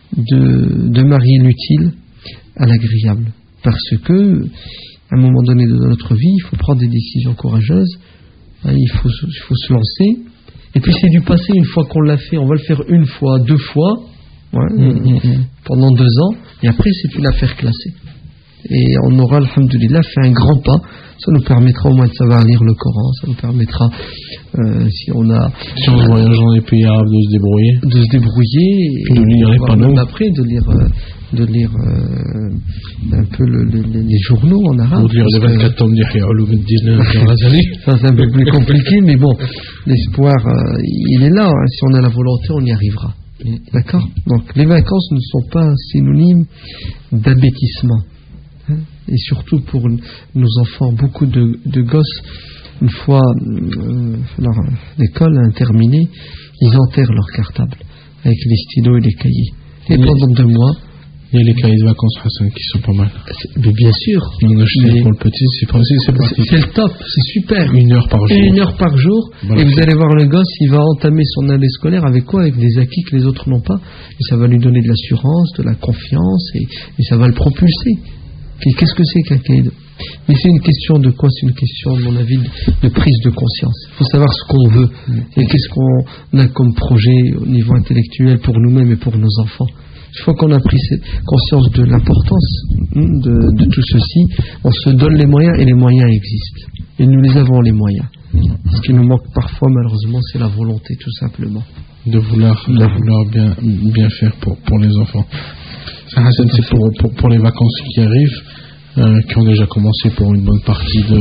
de, de marier l'utile à l'agréable. Parce que, à un moment donné de notre vie, il faut prendre des décisions courageuses. Il faut, il faut se lancer. Et puis c'est du passé, une fois qu'on l'a fait, on va le faire une fois, deux fois, ouais, mmh, mmh. pendant deux ans, et après c'est une affaire classée. Et on aura, alhamdoulilah, fait un grand pas. Ça nous permettra au moins de savoir lire le Coran, ça nous permettra, euh, si on a... Si on voyage dans les pays arabes, de se débrouiller. De se débrouiller, et de lire les panneaux. Après, de lire... Euh, de lire euh, un peu le, le, les journaux en arabe. Ou de lire les vingt-quatre tomes d'Ihya Ulum ad-Din al-Ghazali. Ça c'est un peu plus compliqué, mais bon, l'espoir, euh, il est là. Hein. Si on a la volonté, on y arrivera. D'accord? Donc les vacances ne sont pas synonymes d'abêtissement. Hein. Et surtout pour nos enfants, beaucoup de, de gosses, une fois euh, leur l'école a terminé, ils enterrent leur cartable avec les stylos et les cahiers. Et oui. Pendant deux mois, il y a les cahiers de vacances Hassan qui sont pas mal. Mais bien sûr. On a acheté pour le petit, c'est pratique, c'est pratique. C'est le top, c'est super. Une heure par jour. Et une heure par jour. Voilà. Et vous allez voir le gosse, il va entamer son année scolaire avec quoi? Avec des acquis que les autres n'ont pas. Et ça va lui donner de l'assurance, de la confiance, et, et ça va le propulser. Et qu'est-ce que c'est qu'un cahier de... Mais c'est une question de quoi? C'est une question, à mon avis, de, de prise de conscience. Il faut savoir ce qu'on veut. Et qu'est-ce qu'on a comme projet au niveau intellectuel pour nous-mêmes et pour nos enfants. Une fois qu'on a pris conscience de l'importance de, de tout ceci, on se donne les moyens et les moyens existent. Et nous les avons les moyens. Ce qui nous manque parfois, malheureusement, c'est la volonté, tout simplement. De vouloir, de vouloir bien, bien faire pour, pour les enfants. Ça, c'est pour, pour, pour les vacances qui arrivent, euh, qui ont déjà commencé pour une bonne partie de,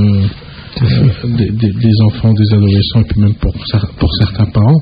euh, des, des, des enfants, des adolescents, et puis même pour, pour certains parents.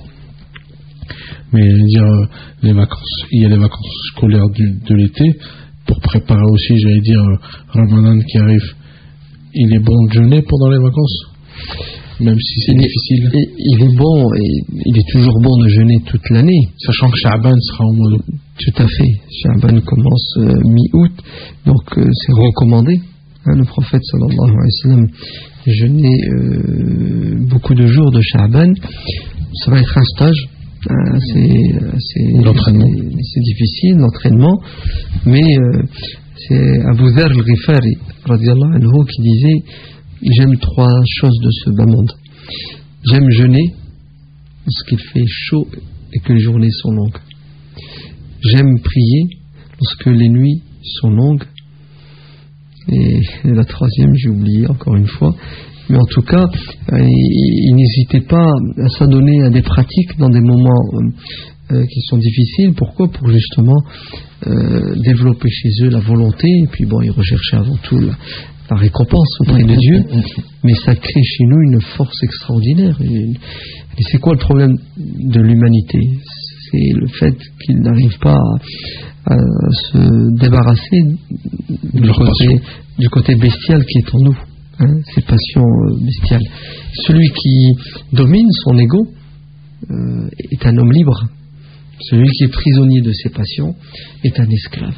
Mais dire euh, les vacances, il y a les vacances scolaires du, de l'été pour préparer aussi, j'allais dire euh, Ramadan qui arrive. Il est bon de jeûner pendant les vacances, même si c'est il difficile. Est, il est bon et il est toujours bon de jeûner toute l'année, sachant que Sha'ban sera au mois d'août. Tout à fait. Sha'ban commence euh, mi-août, donc euh, c'est recommandé. Hein, le prophète sallallahu alayhi wa sallam jeûnait euh, beaucoup de jours de Sha'ban. Ça va être un stage. Euh, c'est, c'est, l'entraînement. C'est, c'est difficile, l'entraînement, mais euh, c'est Abu Dharr al-Ghifari radiyallahu anhu qui disait: j'aime trois choses de ce bas monde. J'aime jeûner lorsqu'il fait chaud et que les journées sont longues. J'aime prier lorsque les nuits sont longues. Et la troisième, j'ai oublié encore une fois. Mais en tout cas, euh, ils, ils n'hésitaient pas à s'adonner à des pratiques dans des moments euh, qui sont difficiles. Pourquoi? Pour justement euh, développer chez eux la volonté. Et puis bon, ils recherchaient avant tout la, la récompense auprès de Dieu. Mais ça crée chez nous une force extraordinaire. Et, et c'est quoi le problème de l'humanité? C'est le fait qu'ils n'arrivent pas à, à se débarrasser du côté, du côté bestial qui est en nous. Hein, ces passions bestiales. Celui qui domine son ego euh, est un homme libre. Celui qui est prisonnier de ses passions est un esclave.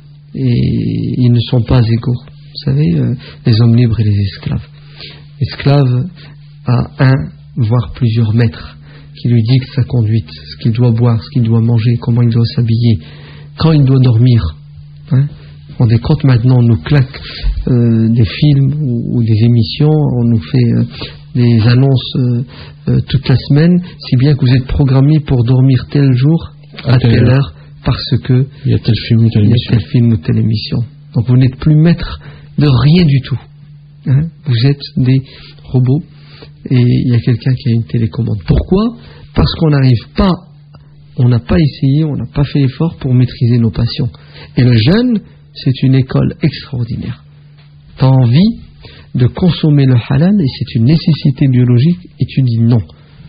Et ils ne sont pas égaux. Vous savez, euh, les hommes libres et les esclaves. L'esclave a un, voire plusieurs maîtres qui lui dictent sa conduite, ce qu'il doit boire, ce qu'il doit manger, comment il doit s'habiller, quand il doit dormir. Hein. vous rendez compte, maintenant on nous claque euh, des films ou, ou des émissions, on nous fait euh, des annonces euh, euh, toute la semaine, si bien que vous êtes programmé pour dormir tel jour, à, à telle, telle heure, heure, parce que il y a tel film ou telle émission. Tel film ou telle émission. Donc vous n'êtes plus maître de rien du tout. Hein, vous êtes des robots et il y a quelqu'un qui a une télécommande. Pourquoi ? Parce qu'on n'arrive pas, on n'a pas essayé, on n'a pas fait l'effort pour maîtriser nos passions. Et le jeûne, c'est une école extraordinaire. Tu as envie de consommer le halal et c'est une nécessité biologique et tu dis non.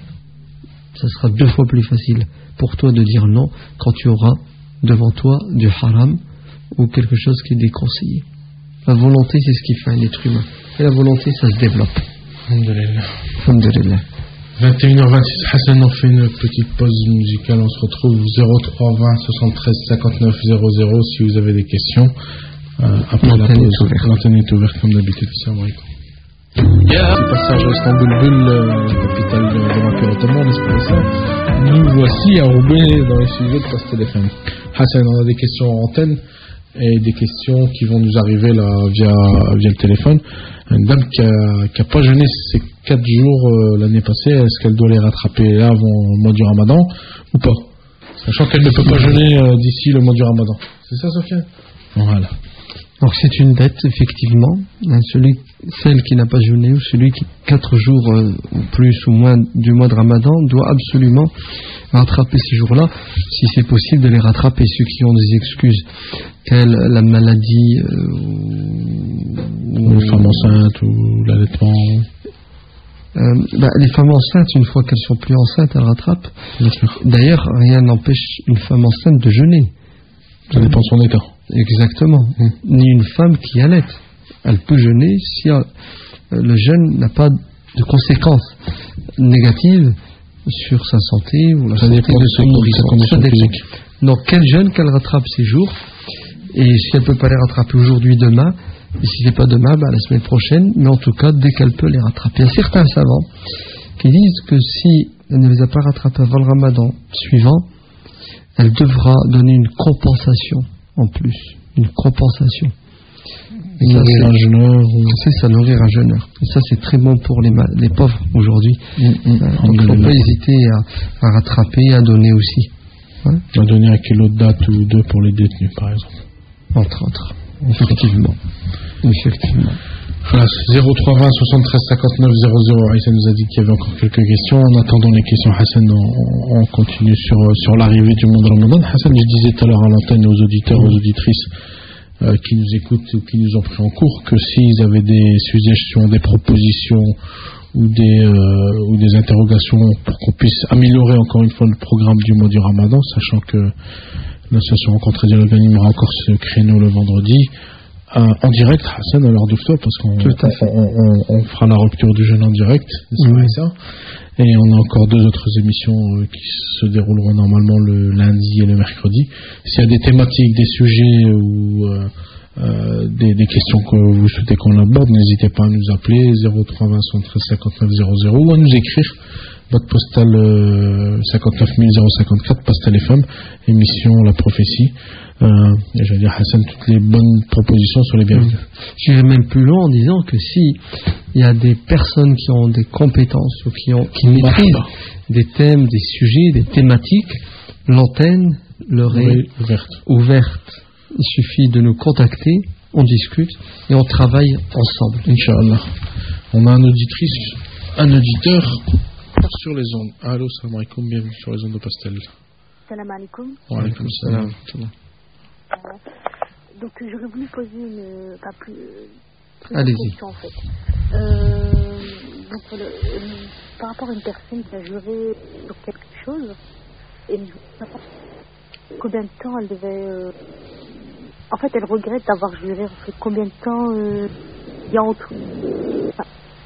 Ça sera deux fois plus facile pour toi de dire non quand tu auras devant toi du haram ou quelque chose qui est déconseillé. La volonté, c'est ce qui fait un être humain. Et la volonté, ça se développe. Alhamdulillah. Alhamdulillah. vingt et une heures vingt-six, Hassan, on fait une petite pause musicale. On se retrouve zéro trois vingt soixante-treize cinquante-neuf zéro zéro si vous avez des questions. Euh, après la pause, l'antenne est ouverte comme d'habitude. Salam alaikum. Petit passage à Istanbul, la capitale de l'Empire ottoman, n'est-ce pas ça? Nous voici à Roubaix dans les sujets de Pastel F M. Hassan, on a des questions en antenne et des questions qui vont nous arriver là via, via le téléphone. Une dame qui a, qui a pas jeûné ces quatre jours euh, l'année passée, est-ce qu'elle doit les rattraper là avant le mois du Ramadan ou pas? Sachant qu'elle ne peut pas jeûner euh, d'ici le mois du Ramadan. C'est ça, Sofiane? Voilà. Donc c'est une dette, effectivement. Hein, celui, celle qui n'a pas jeûné ou celui qui, quatre jours euh, ou plus ou moins du mois de Ramadan, doit absolument rattraper ces jours-là, si c'est possible de les rattraper. Ceux qui ont des excuses, telles la maladie, euh, ou les femmes enceintes, ou l'allaitement. Euh, bah, les femmes enceintes, une fois qu'elles sont plus enceintes, elles rattrapent. D'ailleurs, rien n'empêche une femme enceinte de jeûner. Ça dépend de son état. Exactement. Mmh. Ni une femme qui allaite. Elle peut jeûner si euh, le jeûne n'a pas de conséquences négatives sur sa santé ou la ça santé de son nourrisson. Donc, quel jeûne qu'elle rattrape ses jours, et si elle ne peut pas les rattraper aujourd'hui, demain, et si ce n'est pas demain, bah, la semaine prochaine, mais en tout cas, dès qu'elle peut les rattraper. Il y a certains savants qui disent que si elle ne les a pas rattrapés avant le Ramadan suivant, elle devra donner une compensation en plus, une compensation. Et nourrir ça, un jeûneur. Ou... C'est ça, nourrir un jeûneur. Et ça, c'est très bon pour les, ma- les pauvres aujourd'hui. Mmh, mmh, euh, donc, il ne faut pas hésiter à, à rattraper, à donner aussi. Ouais. À donner un kilo de date ou deux pour les détenus, par exemple. Entre autres. Effectivement. Effectivement. Voilà, zéro trois vingt soixante-treize cinquante-neuf zéro zéro. Hassan nous a dit qu'il y avait encore quelques questions. En attendant les questions, Hassan, on, on continue sur, sur l'arrivée du monde Ramadan. Hassan, je disais tout à l'heure à l'antenne aux auditeurs, aux auditrices euh, qui nous écoutent ou qui nous ont pris en cours que s'ils avaient des suggestions, des propositions ou des, euh, ou des interrogations pour qu'on puisse améliorer encore une fois le programme du mois du Ramadan, sachant que l'association Rencontre Dialogue animera encore ce créneau le vendredi. Euh, en direct, Hassan, alors d'ouvre-toi, parce qu'on on, on, on fera la rupture du jeûne en direct, c'est oui. ça. Et on a encore deux autres émissions euh, qui se dérouleront normalement le lundi et le mercredi. S'il y a des thématiques, des sujets ou euh, euh, des, des questions que vous souhaitez qu'on aborde, n'hésitez pas à nous appeler zéro trois vingt soixante-treize cinquante-neuf zéro zéro ou à nous écrire. Boîte postale euh, cinquante-neuf mille cinquante-quatre, Pastel F M, émission La Prophétie. Euh, et je vais dire, Hassan, toutes les bonnes propositions sur les bienvenus. Mmh. J'irai même plus loin en disant que si il y a des personnes qui ont des compétences ou qui, ont, qui maîtrisent bah, des thèmes, des sujets, des thématiques, l'antenne leur est oui, ouverte. ouverte. Il suffit de nous contacter, on discute et on travaille ensemble. Inch'Allah. On a un auditrice, un auditeur sur les ondes. Allô, salam alaikum, bienvenue sur les ondes de Pastel. Salam alaikum. Wa alaikum salam. Euh, donc j'aurais voulu poser une, pas plus, plus Allez-y. question en fait. Euh, donc le, euh, par rapport à une personne qui a juré sur quelque chose, et je voulais savoir combien de temps elle devait. Euh, en fait, elle regrette d'avoir juré. En fait, combien de temps euh, il y a entre. Enfin,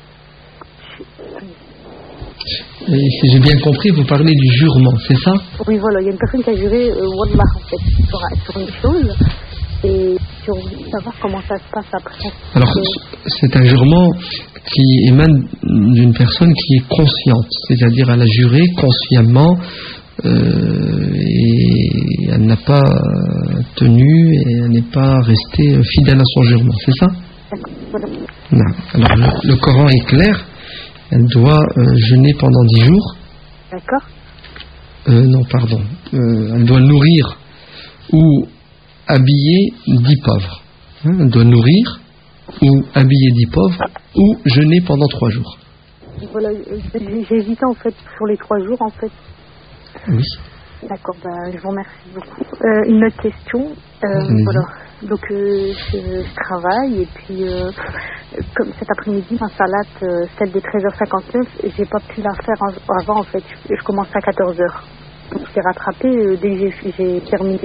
Et si j'ai bien compris, vous parlez du jurement, c'est ça? Oui, voilà, il y a une personne qui a juré euh, Wallah en fait, sur, sur une chose, et j'ai envie de savoir comment ça se passe après. Alors, c'est un jurement qui émane d'une personne qui est consciente, c'est-à-dire elle a juré consciemment euh, et elle n'a pas tenu et elle n'est pas restée fidèle à son jurement, c'est ça? Non. Alors le, le Coran est clair, elle doit euh, jeûner pendant dix jours. D'accord. Euh, non, pardon. Euh, elle doit nourrir ou habiller dix pauvres. Hein, elle doit nourrir ou habiller dix pauvres ou jeûner pendant trois jours. Voilà, j'ai hésité en fait sur les trois jours en fait. Oui. D'accord, bah, je vous remercie beaucoup. Euh, une autre question. Euh, voilà. Donc euh, je, je travaille et puis euh, comme cet après-midi ma salade, euh, celle de treize heures cinquante-neuf, j'ai pas pu la faire en, avant en fait. Je, je commence à quatorze heures. Donc je l'ai rattrapé euh, dès que j'ai, j'ai terminé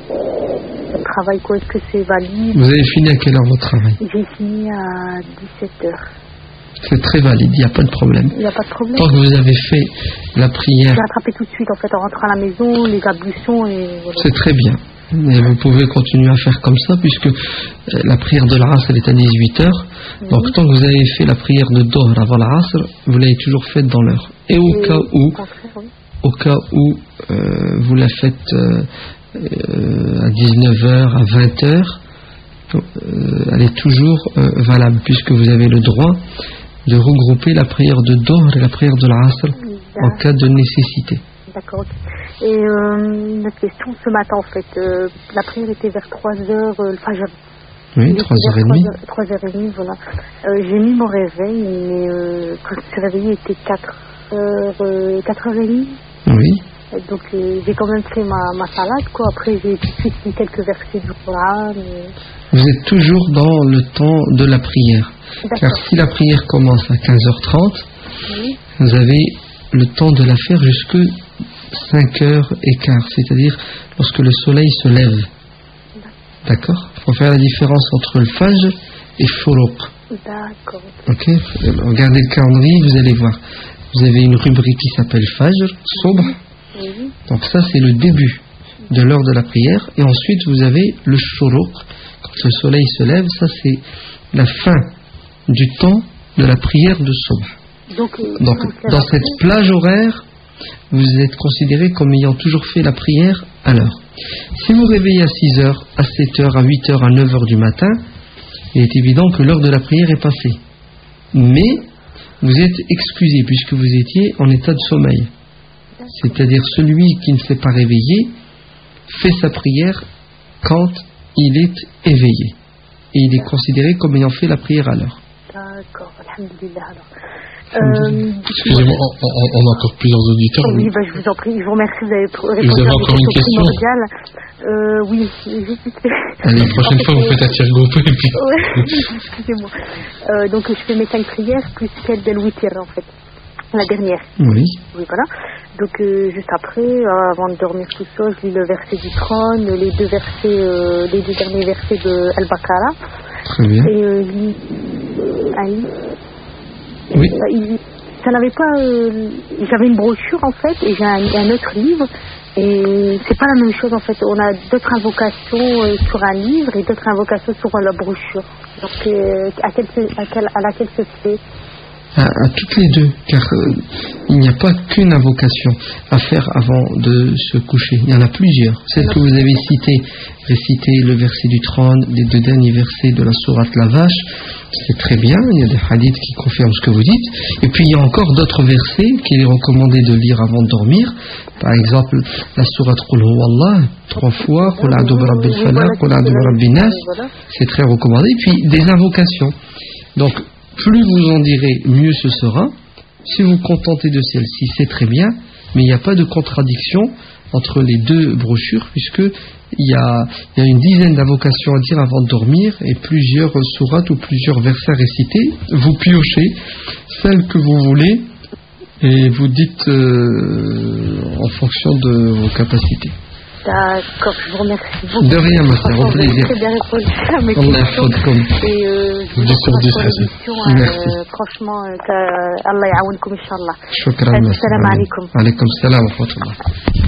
le travail. Quoi, est-ce que c'est valide? Vous avez fini à quelle heure votre travail? J'ai fini à dix-sept heures. C'est très valide, il n'y a pas de problème. Il n'y a pas de problème. Tant que vous avez fait la prière... J'ai rattrapé tout de suite en fait en rentrant à la maison, les ablutions et... Voilà. C'est très bien. Et vous pouvez continuer à faire comme ça puisque la prière de l'Asr elle est à dix-huit heures. Oui. Donc tant que vous avez fait la prière de Dohr avant l'Asr, vous l'avez toujours faite dans l'heure. Et au et cas où, oui. au cas où euh, vous la faites euh, euh, à dix-neuf heures, à vingt heures, euh, elle est toujours euh, valable puisque vous avez le droit de regrouper la prière de Dohr et la prière de l'Asr en cas de nécessité. D'accord, ok. Et euh, notre question, ce matin en fait, euh, la prière était vers trois heures, euh, le Fajr. Oui, trois heures trente. trois heures trente, voilà. Euh, j'ai mis mon réveil, mais euh, quand je suis réveillée, il était quatre heures trente. Oui. Donc euh, j'ai quand même fait ma, ma salade, quoi. Après, j'ai tout de suite mis quelques versets du Coran. Mais... Vous êtes toujours dans le temps de la prière. Car si la prière commence à quinze heures trente, oui. vous avez le temps de la faire jusque cinq heures quinze, c'est-à-dire lorsque le soleil se lève. D'accord? Il faut faire la différence entre le Fajr et Shuruq. D'accord. Ok? Regardez le calendrier, vous allez voir. Vous avez une rubrique qui s'appelle Fajr, Sobh. Oui. Donc ça, c'est le début de l'heure de la prière. Et ensuite, vous avez le Shuruq. Quand le soleil se lève, ça, c'est la fin du temps de la prière de Sobh. Donc, Donc dans cette plage horaire, vous êtes considéré comme ayant toujours fait la prière à l'heure. Si vous réveillez à six heures, à sept heures, à huit heures, à neuf heures du matin, il est évident que l'heure de la prière est passée. Mais vous êtes excusé puisque vous étiez en état de sommeil. C'est-à-dire celui qui ne s'est pas réveillé fait sa prière quand il est éveillé. Et il est considéré comme ayant fait la prière à l'heure. D'accord, alhamdulillah alors. Euh, Excusez-moi, on, on, on a encore plusieurs auditeurs. Oui, bah, je vous en prie, je vous remercie, vous avez répondu. Vous avez encore une question euh, Oui, juste. Allez, la prochaine fois, vous faites un tir groupé et puis. Ouais, excusez-moi. Euh, donc, je fais mes cinq prières plus celle de Witr en fait. La dernière. Oui. Oui, voilà. Donc, euh, juste après, euh, avant de dormir tout ça, je lis le verset du trône, les deux versets, euh, les deux derniers versets de Al-Baqarah. Très bien. Et euh, je lis un livre. Oui. Il, ça n'avait pas. Euh, j'avais une brochure en fait, et j'ai un, un autre livre, et c'est pas la même chose en fait. On a d'autres invocations euh, sur un livre et d'autres invocations sur euh, la brochure. Donc, euh, à, quel, à, quel, à laquelle se fait à, à toutes les deux, car euh, il n'y a pas qu'une invocation à faire avant de se coucher. Il y en a plusieurs. Celle que vous avez citée, réciter le verset du trône, les deux derniers versets de la sourate La Vache, c'est très bien. Il y a des hadiths qui confirment ce que vous dites. Et puis il y a encore d'autres versets qu'il est recommandé de lire avant de dormir. Par exemple, la sourate Qul Huwallah, trois fois, Qul a'udhu bi rabbil falaq, Qul a'udhu bi rabbin nas, c'est très recommandé. Et puis des invocations. Donc, plus vous en direz, mieux ce sera. Si vous vous contentez de celle-ci, c'est très bien, mais il n'y a pas de contradiction entre les deux brochures, puisqu'il y a, il y a une dizaine d'invocations à dire avant de dormir, et plusieurs sourates ou plusieurs versets à réciter. Vous piochez celle que vous voulez, et vous dites euh, en fonction de vos capacités. D'accord, je vous remercie beaucoup. De rien, ma sœur, au plaisir. Très bien répondu à mes questions. Et euh, je vous remercie pour l'émission. Euh, franchement, euh, Allah ya'aounkoum, Inch'Allah. Shukran, ma sœur. Salam alaikum. Alaikum salam wa rahmatullah.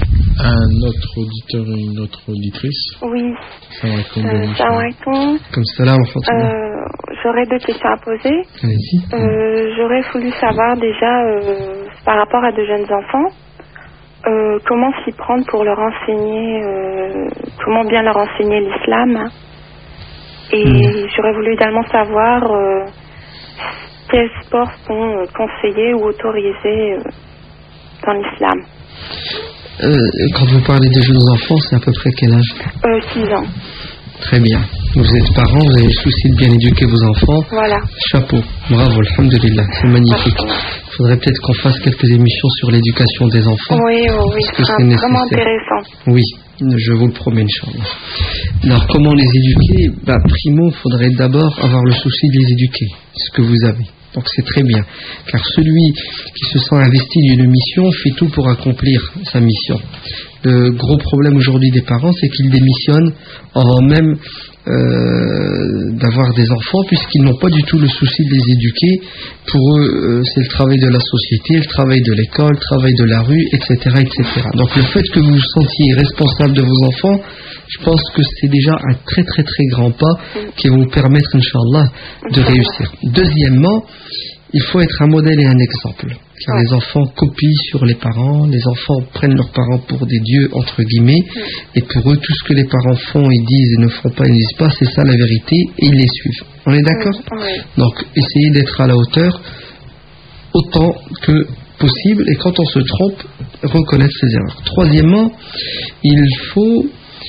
Un autre auditeur et une autre auditrice. Oui. Salam alaikum. Euh, salam alaikum. Comme salam wa rahmatullah. Euh, j'aurais deux questions à poser. Allez-y. Euh, j'aurais voulu savoir déjà, euh, par rapport à de jeunes enfants, euh, comment s'y prendre pour leur enseigner, euh, comment bien leur enseigner l'islam. Et mmh. j'aurais voulu également savoir euh, quels sports sont euh, conseillés ou autorisés euh, dans l'islam. Euh, quand vous parlez des jeunes enfants, c'est à peu près quel âge? euh, six ans. Très bien. Vous êtes parents, vous avez le souci de bien éduquer vos enfants. Voilà. Chapeau. Bravo, alhamdulillah. C'est magnifique. Il faudrait peut-être qu'on fasse quelques émissions sur l'éducation des enfants. Oui, oui, oui. C'est c'est vraiment intéressant. Oui, je vous le promets, Inch'Allah. Alors, comment les éduquer? Bah, primo, il faudrait d'abord avoir le souci de les éduquer. Ce que vous avez. Donc c'est très bien, car celui qui se sent investi d'une mission fait tout pour accomplir sa mission. Le gros problème aujourd'hui des parents, c'est qu'ils démissionnent avant même euh, d'avoir des enfants, puisqu'ils n'ont pas du tout le souci de les éduquer. Pour eux, euh, c'est le travail de la société, le travail de l'école, le travail de la rue, et cetera, et cetera. Donc le fait que vous vous sentiez responsable de vos enfants, je pense que c'est déjà un très très très grand pas qui va vous permettre, Inch'Allah, de réussir. Deuxièmement, il faut être un modèle et un exemple. Car les enfants copient sur les parents, les enfants prennent leurs parents pour des dieux, entre guillemets, et pour eux, tout ce que les parents font et disent et ne font pas et ne disent pas, c'est ça la vérité, et ils les suivent. On est d'accord? Donc, essayez d'être à la hauteur autant que possible, et quand on se trompe, reconnaître ses erreurs. Troisièmement, il faut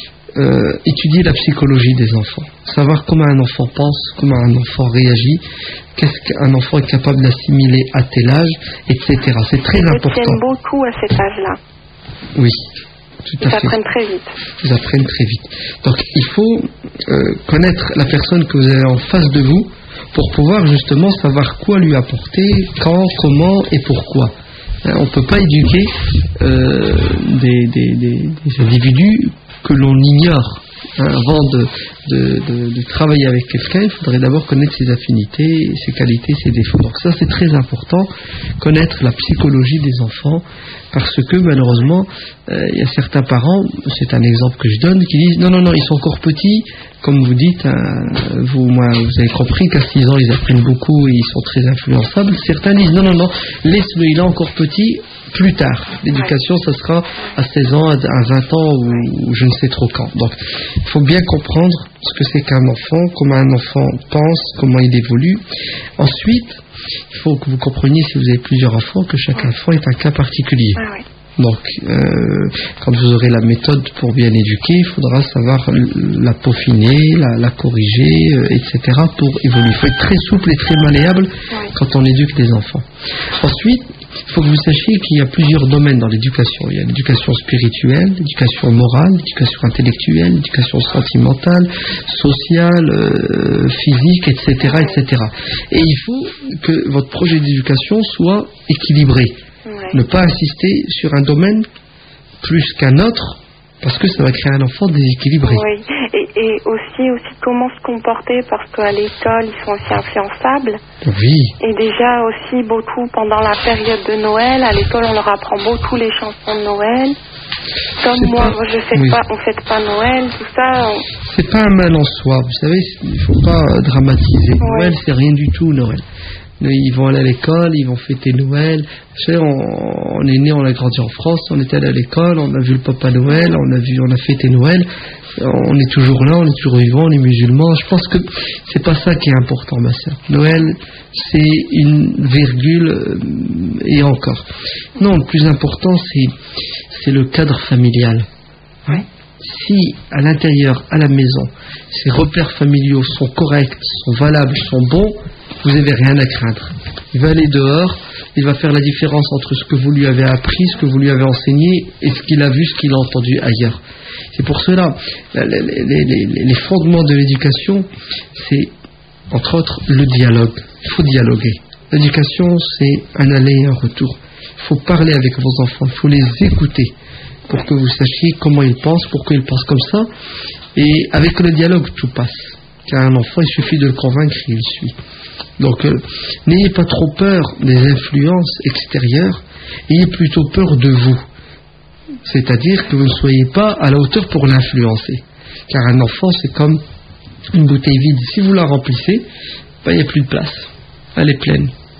Euh, étudier la psychologie des enfants, savoir comment un enfant pense, comment un enfant réagit, qu'est-ce qu'un enfant est capable d'assimiler à tel âge, et cetera. C'est très Ils important. tiennent beaucoup à cet âge-là. Oui, tout à Ils fait. apprennent très vite. Ils apprennent très vite. Donc il faut euh, connaître la personne que vous avez en face de vous pour pouvoir justement savoir quoi lui apporter, quand, comment et pourquoi. Hein, on ne peut pas éduquer euh, des, des, des, des individus que l'on ignore. Hein, avant de, de, de, de travailler avec quelqu'un, il faudrait d'abord connaître ses affinités, ses qualités, ses défauts. Donc ça, c'est très important, connaître la psychologie des enfants, parce que malheureusement, euh, il y a certains parents, c'est un exemple que je donne, qui disent non, non, non, ils sont encore petits, comme vous dites, hein, vous, moi, vous avez compris qu'à six ans, ils apprennent beaucoup et ils sont très influençables. Certains disent non, non, non, laisse-le, il est encore petit, plus tard. L'éducation, ça sera à seize ans, à vingt ans, ou, ou je ne sais trop quand. Donc, il faut bien comprendre ce que c'est qu'un enfant, comment un enfant pense, comment il évolue. Ensuite, il faut que vous compreniez, si vous avez plusieurs enfants, que chaque enfant est un cas particulier. Ah oui. Donc, euh, quand vous aurez la méthode pour bien éduquer, il faudra savoir la peaufiner, la, la corriger, euh, et cetera pour évoluer. Il faut être très souple et très malléable Oui. quand on éduque les enfants. Ensuite, il faut que vous sachiez qu'il y a plusieurs domaines dans l'éducation. Il y a l'éducation spirituelle, l'éducation morale, l'éducation intellectuelle, l'éducation sentimentale, sociale, euh, physique, et cetera, et cetera. Et il faut que votre projet d'éducation soit équilibré. Ouais. Ne pas insister sur un domaine plus qu'un autre, parce que ça va créer un enfant déséquilibré. Oui, et, et aussi, aussi comment se comporter, parce qu'à l'école, ils sont aussi influençables. Oui. Et déjà aussi beaucoup pendant la période de Noël, à l'école, on leur apprend beaucoup les chansons de Noël. Comme C'est moi, pas- moi, je fais oui. pas, on fête pas Noël, tout ça. on- C'est pas un mal en soi, vous savez, il ne faut pas euh, dramatiser. Ouais. Noël, c'est rien du tout, Noël. Ils vont aller à l'école, ils vont fêter Noël. Vous savez, on, on est né, on a grandi en France, on était allé à l'école, on a vu le Papa Noël, on a vu, on a fêté Noël. On est toujours là, on est toujours vivant, on est musulman. Je pense que c'est pas ça qui est important, ma sœur. Noël, c'est une virgule euh, et encore. Non, le plus important, c'est c'est le cadre familial. Ouais. Si à l'intérieur, à la maison, ces repères familiaux sont corrects, sont valables, sont bons, vous n'avez rien à craindre. Il va aller dehors, il va faire la différence entre ce que vous lui avez appris, ce que vous lui avez enseigné et ce qu'il a vu, ce qu'il a entendu ailleurs. C'est pour cela, les, les, les, les fondements de l'éducation, c'est entre autres le dialogue. Il faut dialoguer. L'éducation, c'est un aller et un retour. Il faut parler avec vos enfants, il faut les écouter pour que vous sachiez comment ils pensent, pourquoi ils pensent comme ça. Et avec le dialogue, tout passe. Car un enfant, il suffit de le convaincre et il suit. Donc, euh, n'ayez pas trop peur des influences extérieures, ayez plutôt peur de vous. C'est-à-dire que vous ne soyez pas à la hauteur pour l'influencer. Car un enfant, c'est comme une bouteille vide. Si vous la remplissez, ben, il n'y a plus de place. Elle est pleine.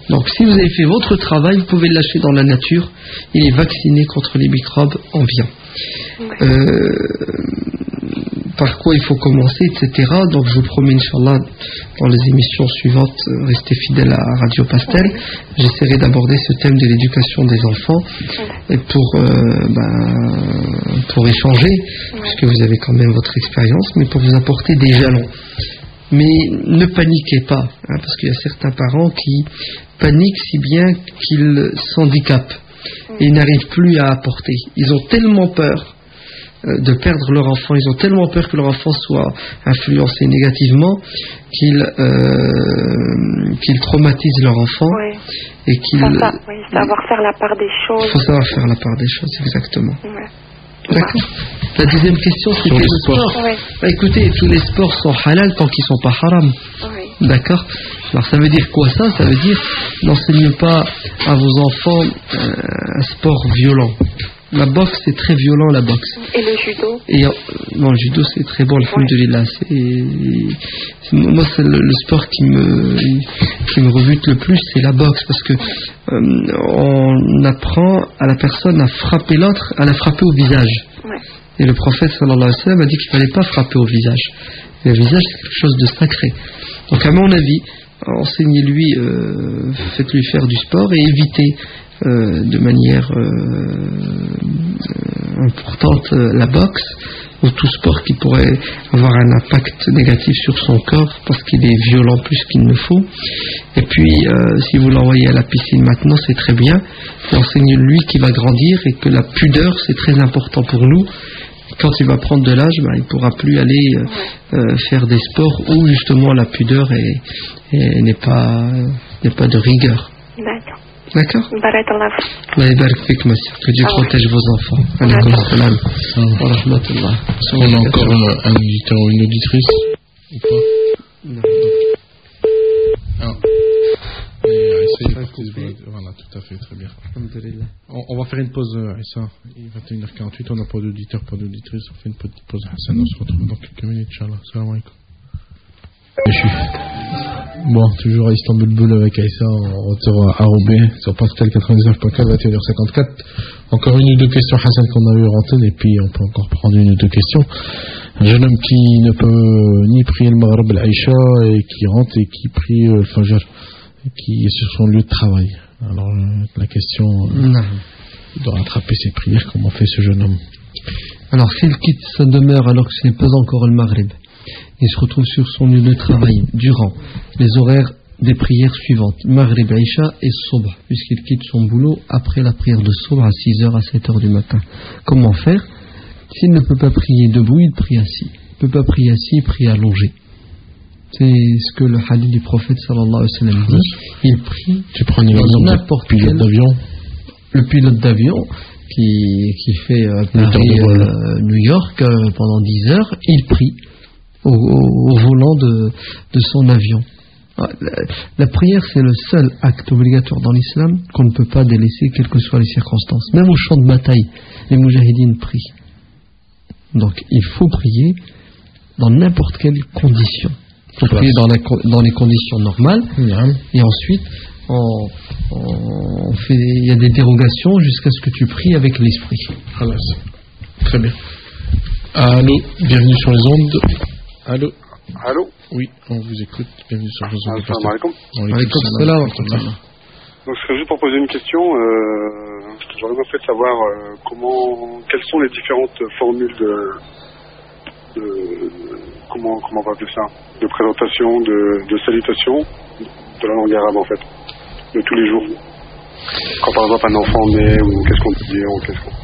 Donc si vous avez fait votre travail, vous pouvez le lâcher dans la nature. Il est vacciné contre les microbes ambiants. Euh, par quoi il faut commencer, et cetera. Donc je vous promets, Inch'Allah, dans les émissions suivantes, euh, restez fidèles à Radio Pastel. J'essaierai d'aborder ce thème de l'éducation des enfants et pour, euh, ben, pour échanger, puisque vous avez quand même votre expérience, mais pour vous apporter des jalons. Mais ne paniquez pas, hein, parce qu'il y a certains parents qui paniquent si bien qu'ils s'handicapent et n'arrivent plus à apporter. Ils ont tellement peur de perdre leur enfant, ils ont tellement peur que leur enfant soit influencé négativement qu'ils euh, qu'ils traumatisent leur enfant. Oui. Et qu'ils... Ça, ça, oui, savoir faire la part des choses. Il faut savoir faire la part des choses, exactement. Ouais. D'accord. La deuxième question, c'était le sport. Oui. Bah, écoutez, tous les sports sont halal tant qu'ils ne sont pas haram. Oui. D'accord. Alors ça veut dire quoi ça? Ça veut dire n'enseignez pas à vos enfants euh, un sport violent. La boxe, c'est très violent, la boxe. Et le judo? Et, euh, non, le judo, c'est très bon, alhamdoulilah. C'est, c'est, moi, c'est le, le sport qui me, qui me rebute le plus, c'est la boxe. Parce que euh, on apprend à la personne à frapper l'autre, à la frapper au visage. Ouais. Et le prophète, sallallahu alayhi wa sallam, a dit qu'il ne fallait pas frapper au visage. Et le visage, c'est quelque chose de sacré. Donc, à mon avis, enseignez-lui, euh, faites-lui faire du sport et évitez Euh, de manière euh, euh, importante euh, la boxe ou tout sport qui pourrait avoir un impact négatif sur son corps parce qu'il est violent plus qu'il ne faut. Et puis euh, si vous l'envoyez à la piscine maintenant, c'est très bien, enseignez-lui qu'il va grandir et que la pudeur c'est très important pour nous. Quand il va prendre de l'âge, ben, il ne pourra plus aller euh, euh, faire des sports où justement la pudeur est, est, n'est pas, n'est pas de rigueur. D'accord. D'accord. Barakallah. Allah yabarak fik, ma sœur. Que Dieu Ah protège vos enfants. Alaykoum salam. Wa rahmatullah. On a encore un auditeur ou une auditrice ou pas? Non. Ah. Et, essayez, voilà, tout à fait, très bien. On, on va faire une pause, euh, Issa. Il est vingt et une heures quarante-huit, on n'a pas d'auditeur, pas d'auditrice. On fait une petite pause. Hassan, on se retrouve dans quelques minutes, Inch'Allah. Salam alaikum. Bon, toujours à Istanbul Bull avec Aïssa, on retourne à Roubaix sur Pastel quatre-vingt-dix-neuf point quatre, vingt et une heures cinquante-quatre. Encore une ou deux questions, Hassan, qu'on a eu en antenne, et puis on peut encore prendre une ou deux questions. Un jeune homme qui ne peut ni prier le Maghreb al-Aïcha et qui rentre et qui prie le Fajr, qui est sur son lieu de travail. Alors la question, euh, il doit rattraper ses prières, comment fait ce jeune homme? Alors s'il quitte sa demeure alors que ce n'est pas encore le Maghreb, il se retrouve sur son lieu de travail durant les horaires des prières suivantes, Maghrib, Aïcha et Sobh, puisqu'il quitte son boulot après la prière de Sobh à six heures à sept heures du matin. Comment faire? S'il ne peut pas prier debout, il prie assis. Il ne peut pas prier assis, il prie allongé. C'est ce que le hadith du prophète sallallahu alayhi wa sallam dit. Il prie tu prends l'exemple n'importe du pilote quel d'avion. Le pilote d'avion qui, qui fait euh, Paris, euh, New York euh, pendant dix heures, il prie Au, au, au volant de, de son avion. La, la prière, c'est le seul acte obligatoire dans l'islam qu'on ne peut pas délaisser, quelles que soient les circonstances. Même au champ de bataille, les moujahidines prient. Donc, il faut prier dans n'importe quelle condition. Il faut prier dans, la, dans les conditions normales, mmh. Et ensuite, on, on fait, il y a des dérogations jusqu'à ce que tu pries avec l'esprit. Voilà, très bien. Allô, bienvenue sur les ondes. Allô. Allô. Oui, on vous écoute. Bienvenue sur les ondes. Assalamu alaikum. Alaikum salam. Donc, ce serait juste pour poser une question. Euh, J'aurais bien fait savoir euh, comment, quelles sont les différentes formules de, de, de comment, comment on va appeler ça, de présentation, de, de salutation de la langue arabe en fait, de tous les jours. Quand par exemple un enfant naît ou qu'est-ce qu'on peut dire ou qu'est-ce qu'on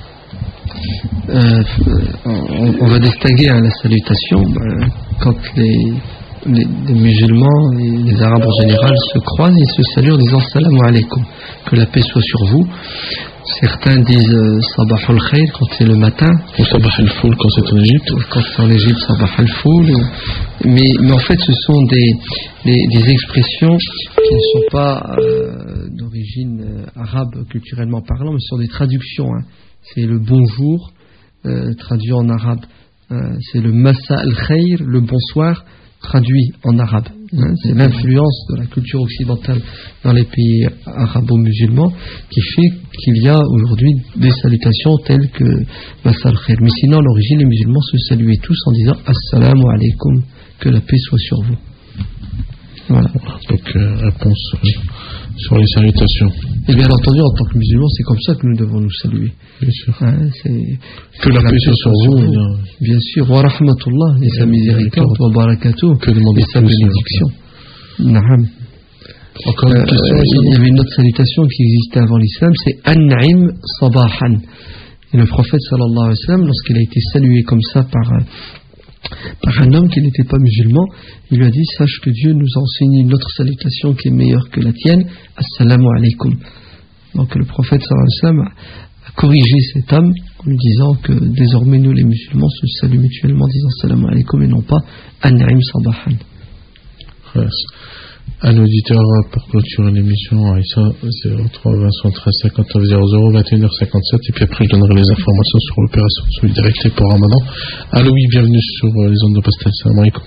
Euh, on, on va distinguer hein, la salutation euh, quand les, les, les musulmans et les arabes en général se croisent, ils se saluent en disant salam alaikum, que la paix soit sur vous. Certains disent euh, sabah al-khair quand c'est le matin, ou sabah al-foul quand c'est en Égypte, quand c'est en Égypte sabah al-foul, mais, mais en fait ce sont des, des, des expressions qui ne sont pas euh, d'origine euh, arabe culturellement parlant, mais ce sont des traductions hein. C'est le bonjour, euh, traduit en arabe. Euh, c'est le masa al-khair, le bonsoir, traduit en arabe. Hein, c'est l'influence de la culture occidentale dans les pays arabo-musulmans qui fait qu'il y a aujourd'hui des salutations telles que Masal Khair. Mais sinon, à l'origine, les musulmans se saluaient tous en disant Assalamu alaikum, que la paix soit sur vous. Voilà. Donc, euh, réponse euh, sur les salutations. Et bien entendu, en tant que musulmans, c'est comme ça que nous devons nous saluer. Bien sûr. Hein, c'est... Que la paix soit sur vous. vous. Bien sûr. Wa rahmatullah, et sa miséricorde, wa barakatuh, et sa bénédiction. Naam. Encore une euh, question. Il y avait une autre salutation qui existait avant l'islam, c'est An'im Sabahan. Et le prophète sallallahu alayhi wa sallam, lorsqu'il a été salué comme ça par... Euh, par un homme qui n'était pas musulman, il lui a dit sache que Dieu nous a enseigné une autre salutation qui est meilleure que la tienne, Assalamu alaikum. Donc le prophète sallallahu alayhi wa sallam a corrigé cet homme en lui disant que désormais nous les musulmans se saluent mutuellement en disant Assalamu alaikum et non pas An'im Sabahan. Yes. Un auditeur pour clôturer l'émission, Aïssa, zéro trois vingt treize cinquante-neuf zéro zéro vingt et une heures cinquante-sept, et puis après je donnerai les informations sur l'opération de solidarité pour Ramadan. Allô, oui, bienvenue sur les ondes de Pastel. Salam alaikum.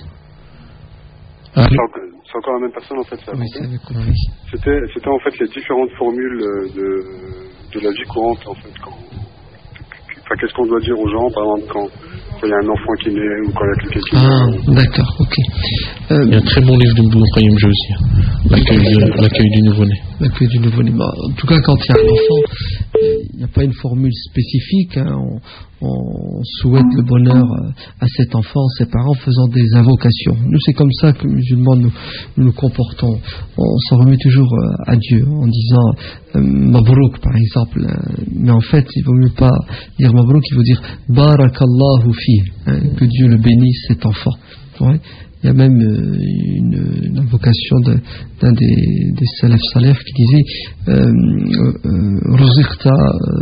Allô. C'est encore la même personne en fait. Ça oui, c'est avec moi, oui. C'était, c'était en fait les différentes formules de, de la vie courante en fait. Quand, enfin, qu'est-ce qu'on doit dire aux gens, par exemple, quand quand il y a un enfant qui naît ou quand il y a quelqu'un qui naît. Ah, d'accord, ok. Euh, il y a un très bon livre de Ibn Qayyim aussi, l'accueil, de, l'accueil du nouveau-né. L'accueil du nouveau-né. Bah, en tout cas, quand il y a un enfant, il n'y a pas une formule spécifique. Hein. On, on souhaite le bonheur à cet enfant, ses parents, en faisant des invocations. Nous, c'est comme ça que les musulmans nous nous, nous comportons. On s'en remet toujours à Dieu en disant euh, Mabrouk, par exemple. Mais en fait, il ne vaut mieux pas dire Mabrouk, il faut dire Barakallahu fi, hein, que Dieu le bénisse cet enfant. Ouais. Il y a même euh, une, une invocation de, d'un des, des salaf salaf qui disait Ruziqta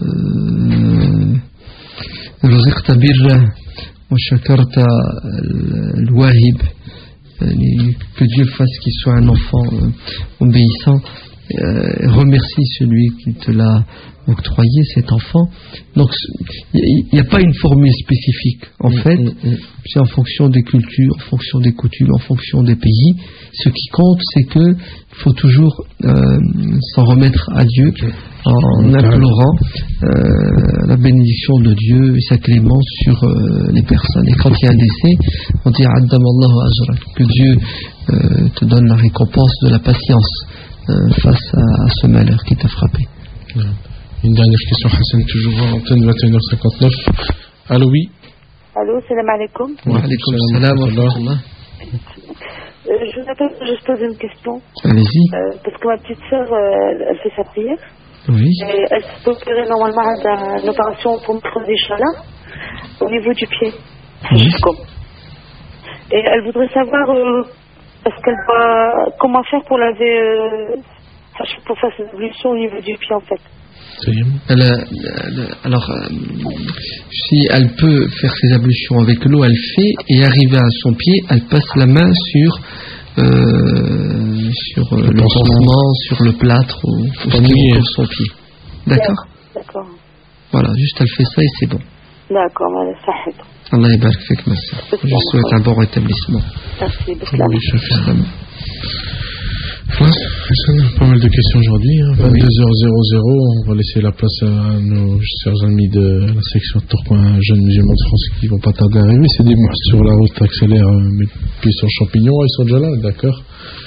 Ruziqta birra wa shakarta al-wahib, que Dieu fasse qu'il soit un enfant euh, obéissant, euh, remercie celui qui te l'a octroyer cet enfant. Donc il n'y a pas une formule spécifique en mmh, fait, mmh, mmh. C'est en fonction des cultures, en fonction des coutumes, en fonction des pays. Ce qui compte, c'est que il faut toujours euh, s'en remettre à Dieu en implorant euh, la bénédiction de Dieu et sa clémence sur euh, les personnes. Et quand il y a un décès, on dit Addamallahu ajra, que Dieu euh, te donne la récompense de la patience euh, face à, à ce malheur qui t'a frappé. Mmh. Une dernière question, Hassan, toujours à l'antenne, vingt et une heures cinquante-neuf. Allô, oui. Allô, salam alaikum. Wa alaikum salam wa rahmatullah. Je vous appelle pour juste poser une question. Allez-y. Euh, parce que ma petite sœur, euh, elle fait sa prière. Oui. Et elle s'est opérée normalement d'une opération pour mettre des chalas au niveau du pied. Oui. Et elle voudrait savoir euh, est-ce qu'elle doit, comment faire pour laver, euh, pour faire cette évolution au niveau du pied en fait. Elle, elle, alors, euh, si elle peut faire ses ablutions avec l'eau, elle fait, et arrivée à son pied, elle passe la main sur, euh, sur euh, le pansement, sur le plâtre ou, ou ce qui entoure son pied. D'accord ? D'accord. Voilà, juste elle fait ça et c'est bon. D'accord, voilà, ça aide. Allah yabarak fik, ma sœur. Je souhaite un bon rétablissement. Merci, beaucoup. Voilà, pas mal de questions aujourd'hui. Hein. vingt-deux heures, on va laisser la place à nos chers amis de la section Tourcoing, jeunes musulmans de France qui vont pas tarder à arriver. C'est des mois sur la route, accélère, mes pieds sur champignons, ils sont déjà là, d'accord.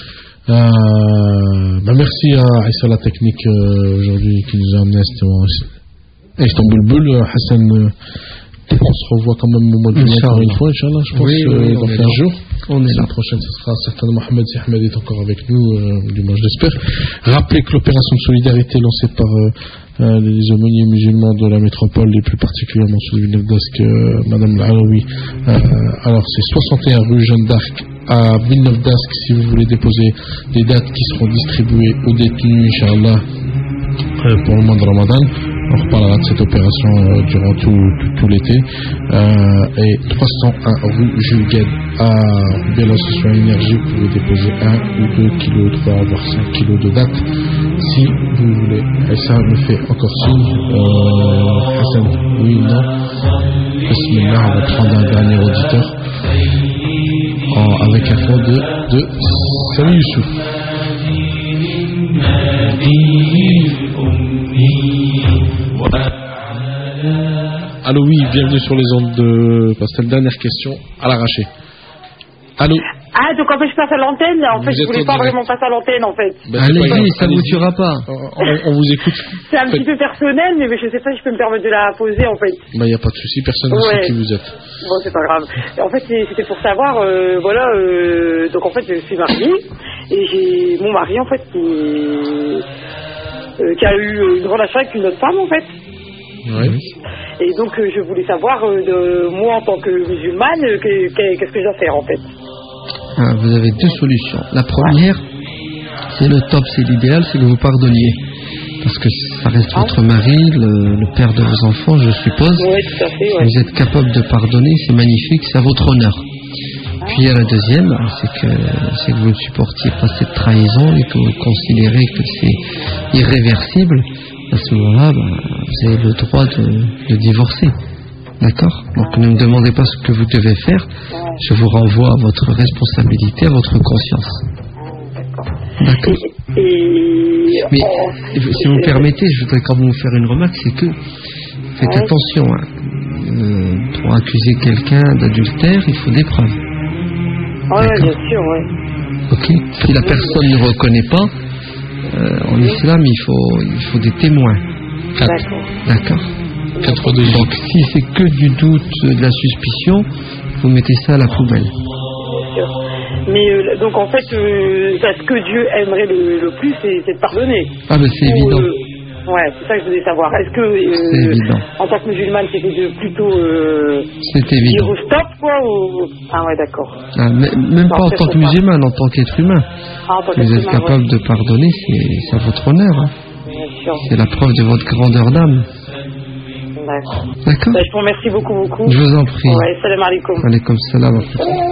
Euh, bah merci à Aïssa la technique euh, aujourd'hui qui nous a amené à Istanbul Bull. Hassan, euh, on se revoit quand même au mois de juin encore une fois, Inch'Allah, je pense, oui, oui, euh, dans quinze jours. On est la prochaine, ce sera certainement Mohamed. Si Ahmed est encore avec nous, euh, du moins je l'espère. Rappelez que l'opération de solidarité lancée par euh, euh, les aumôniers musulmans de la métropole, et plus particulièrement ceux de Villeneuve-d'Ascq, euh, Madame L'Alaoui, euh, alors c'est soixante et un rue Jeanne d'Arc à Villeneuve-d'Ascq, si vous voulez déposer des dates qui seront distribuées aux détenus, Inch'Allah, euh, pour le mois de Ramadan. On reparlera de cette opération euh, durant tout, tout, tout l'été. Euh, et trois cent un rue Jules Guesde à Belle-Association Énergie, vous pouvez déposer un ou deux kilos, trois voire cinq kilos de date si vous voulez. Et ça me fait encore signe. Euh, Hassan, oui, non. Bismillah, on va prendre un dernier auditeur en, avec un fond de, de Salut Youssouf. Allô, oui, bienvenue sur les ondes de Pastel. Dernière question à l'arraché. Allô. Ah, donc en fait je passe à l'antenne. En fait, Vous je voulais êtes pas en direct. vraiment passer à l'antenne en fait. Ben, c'est pas grave, Allez-y, ça vous allez-y. tuera pas. On, on vous écoute. C'est un Faites- petit peu personnel, mais je sais pas si je peux me permettre de la poser en fait. Bah, y a pas de souci, personne ne Ouais. sait qui vous êtes. Bon, c'est pas grave. En fait, c'est- c'était pour savoir, euh, voilà, euh, donc en fait, je suis mariée et j'ai mon mari en fait qui, euh, qui a eu une relation avec une autre femme en fait. Ouais. Et donc euh, je voulais savoir euh, de moi en tant que musulmane, euh, que- que- qu'est-ce que je dois faire en fait. Ah, vous avez deux solutions. La première, c'est le top, c'est l'idéal, c'est que vous pardonniez. Parce que ça reste votre mari, le, le père de vos enfants, je suppose. Oui, tout à fait. Si Ouais. vous êtes capable de pardonner, c'est magnifique, c'est à votre honneur. Puis il y a la deuxième, c'est que, c'est que vous ne supportiez pas cette trahison et que vous considérez que c'est irréversible. À ce moment-là, bah, vous avez le droit de, de divorcer. D'accord? Donc ne me demandez pas ce que vous devez faire. Je vous renvoie à votre responsabilité, à votre conscience. D'accord. Et Mais si vous me permettez, je voudrais quand même vous faire une remarque, c'est que faites Ouais. attention. Hein. Euh, pour accuser quelqu'un d'adultère, il faut des preuves. ouais, D'accord. bien sûr, ouais. Ok. Si la personne ne reconnaît pas, euh, en islam, il faut, il faut des témoins. D'accord. D'accord. Quatre de Donc si c'est que du doute, de la suspicion, vous mettez ça à la poubelle. Bien sûr. Mais euh, donc en fait, euh, ce que Dieu aimerait le, le plus, c'est, c'est de pardonner. Ah ben c'est Ou, évident. euh, ouais, c'est ça que je voulais savoir. Est-ce que euh, C'est évident. en tant que musulmane, c'était de plutôt euh, C'est dire évident. stop quoi ou... Ah ouais, d'accord. Ah, m- même pas en c'est tant que pour ça. musulman, en tant qu'être humain. Ah, en tant Si vous êtes qu'être humain, capable de pardonner, c'est, c'est à votre honneur. Hein. ouais, bien sûr. C'est la preuve de votre grandeur d'âme. D'accord. D'accord. Bah, je vous remercie beaucoup, beaucoup. Je vous en prie. Ouais, salam alaikum. Alaykoum salam.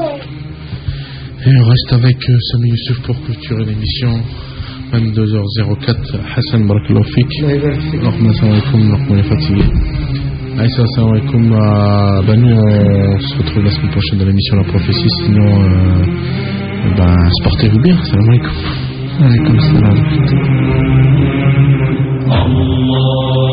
Et on reste avec euh, Sami Youssouf pour clôturer l'émission. vingt-deux heures zéro quatre, Hassan Barakallahu Fik. Rahman, salam alaikum, Rahman est fatigué. Aïssa, salam alaikum. Euh, ben nous, on se retrouve la semaine prochaine dans l'émission La Prophétie. Sinon, euh, ben, portez-vous bien. Salam alaikum. Alaykoum salam. Allah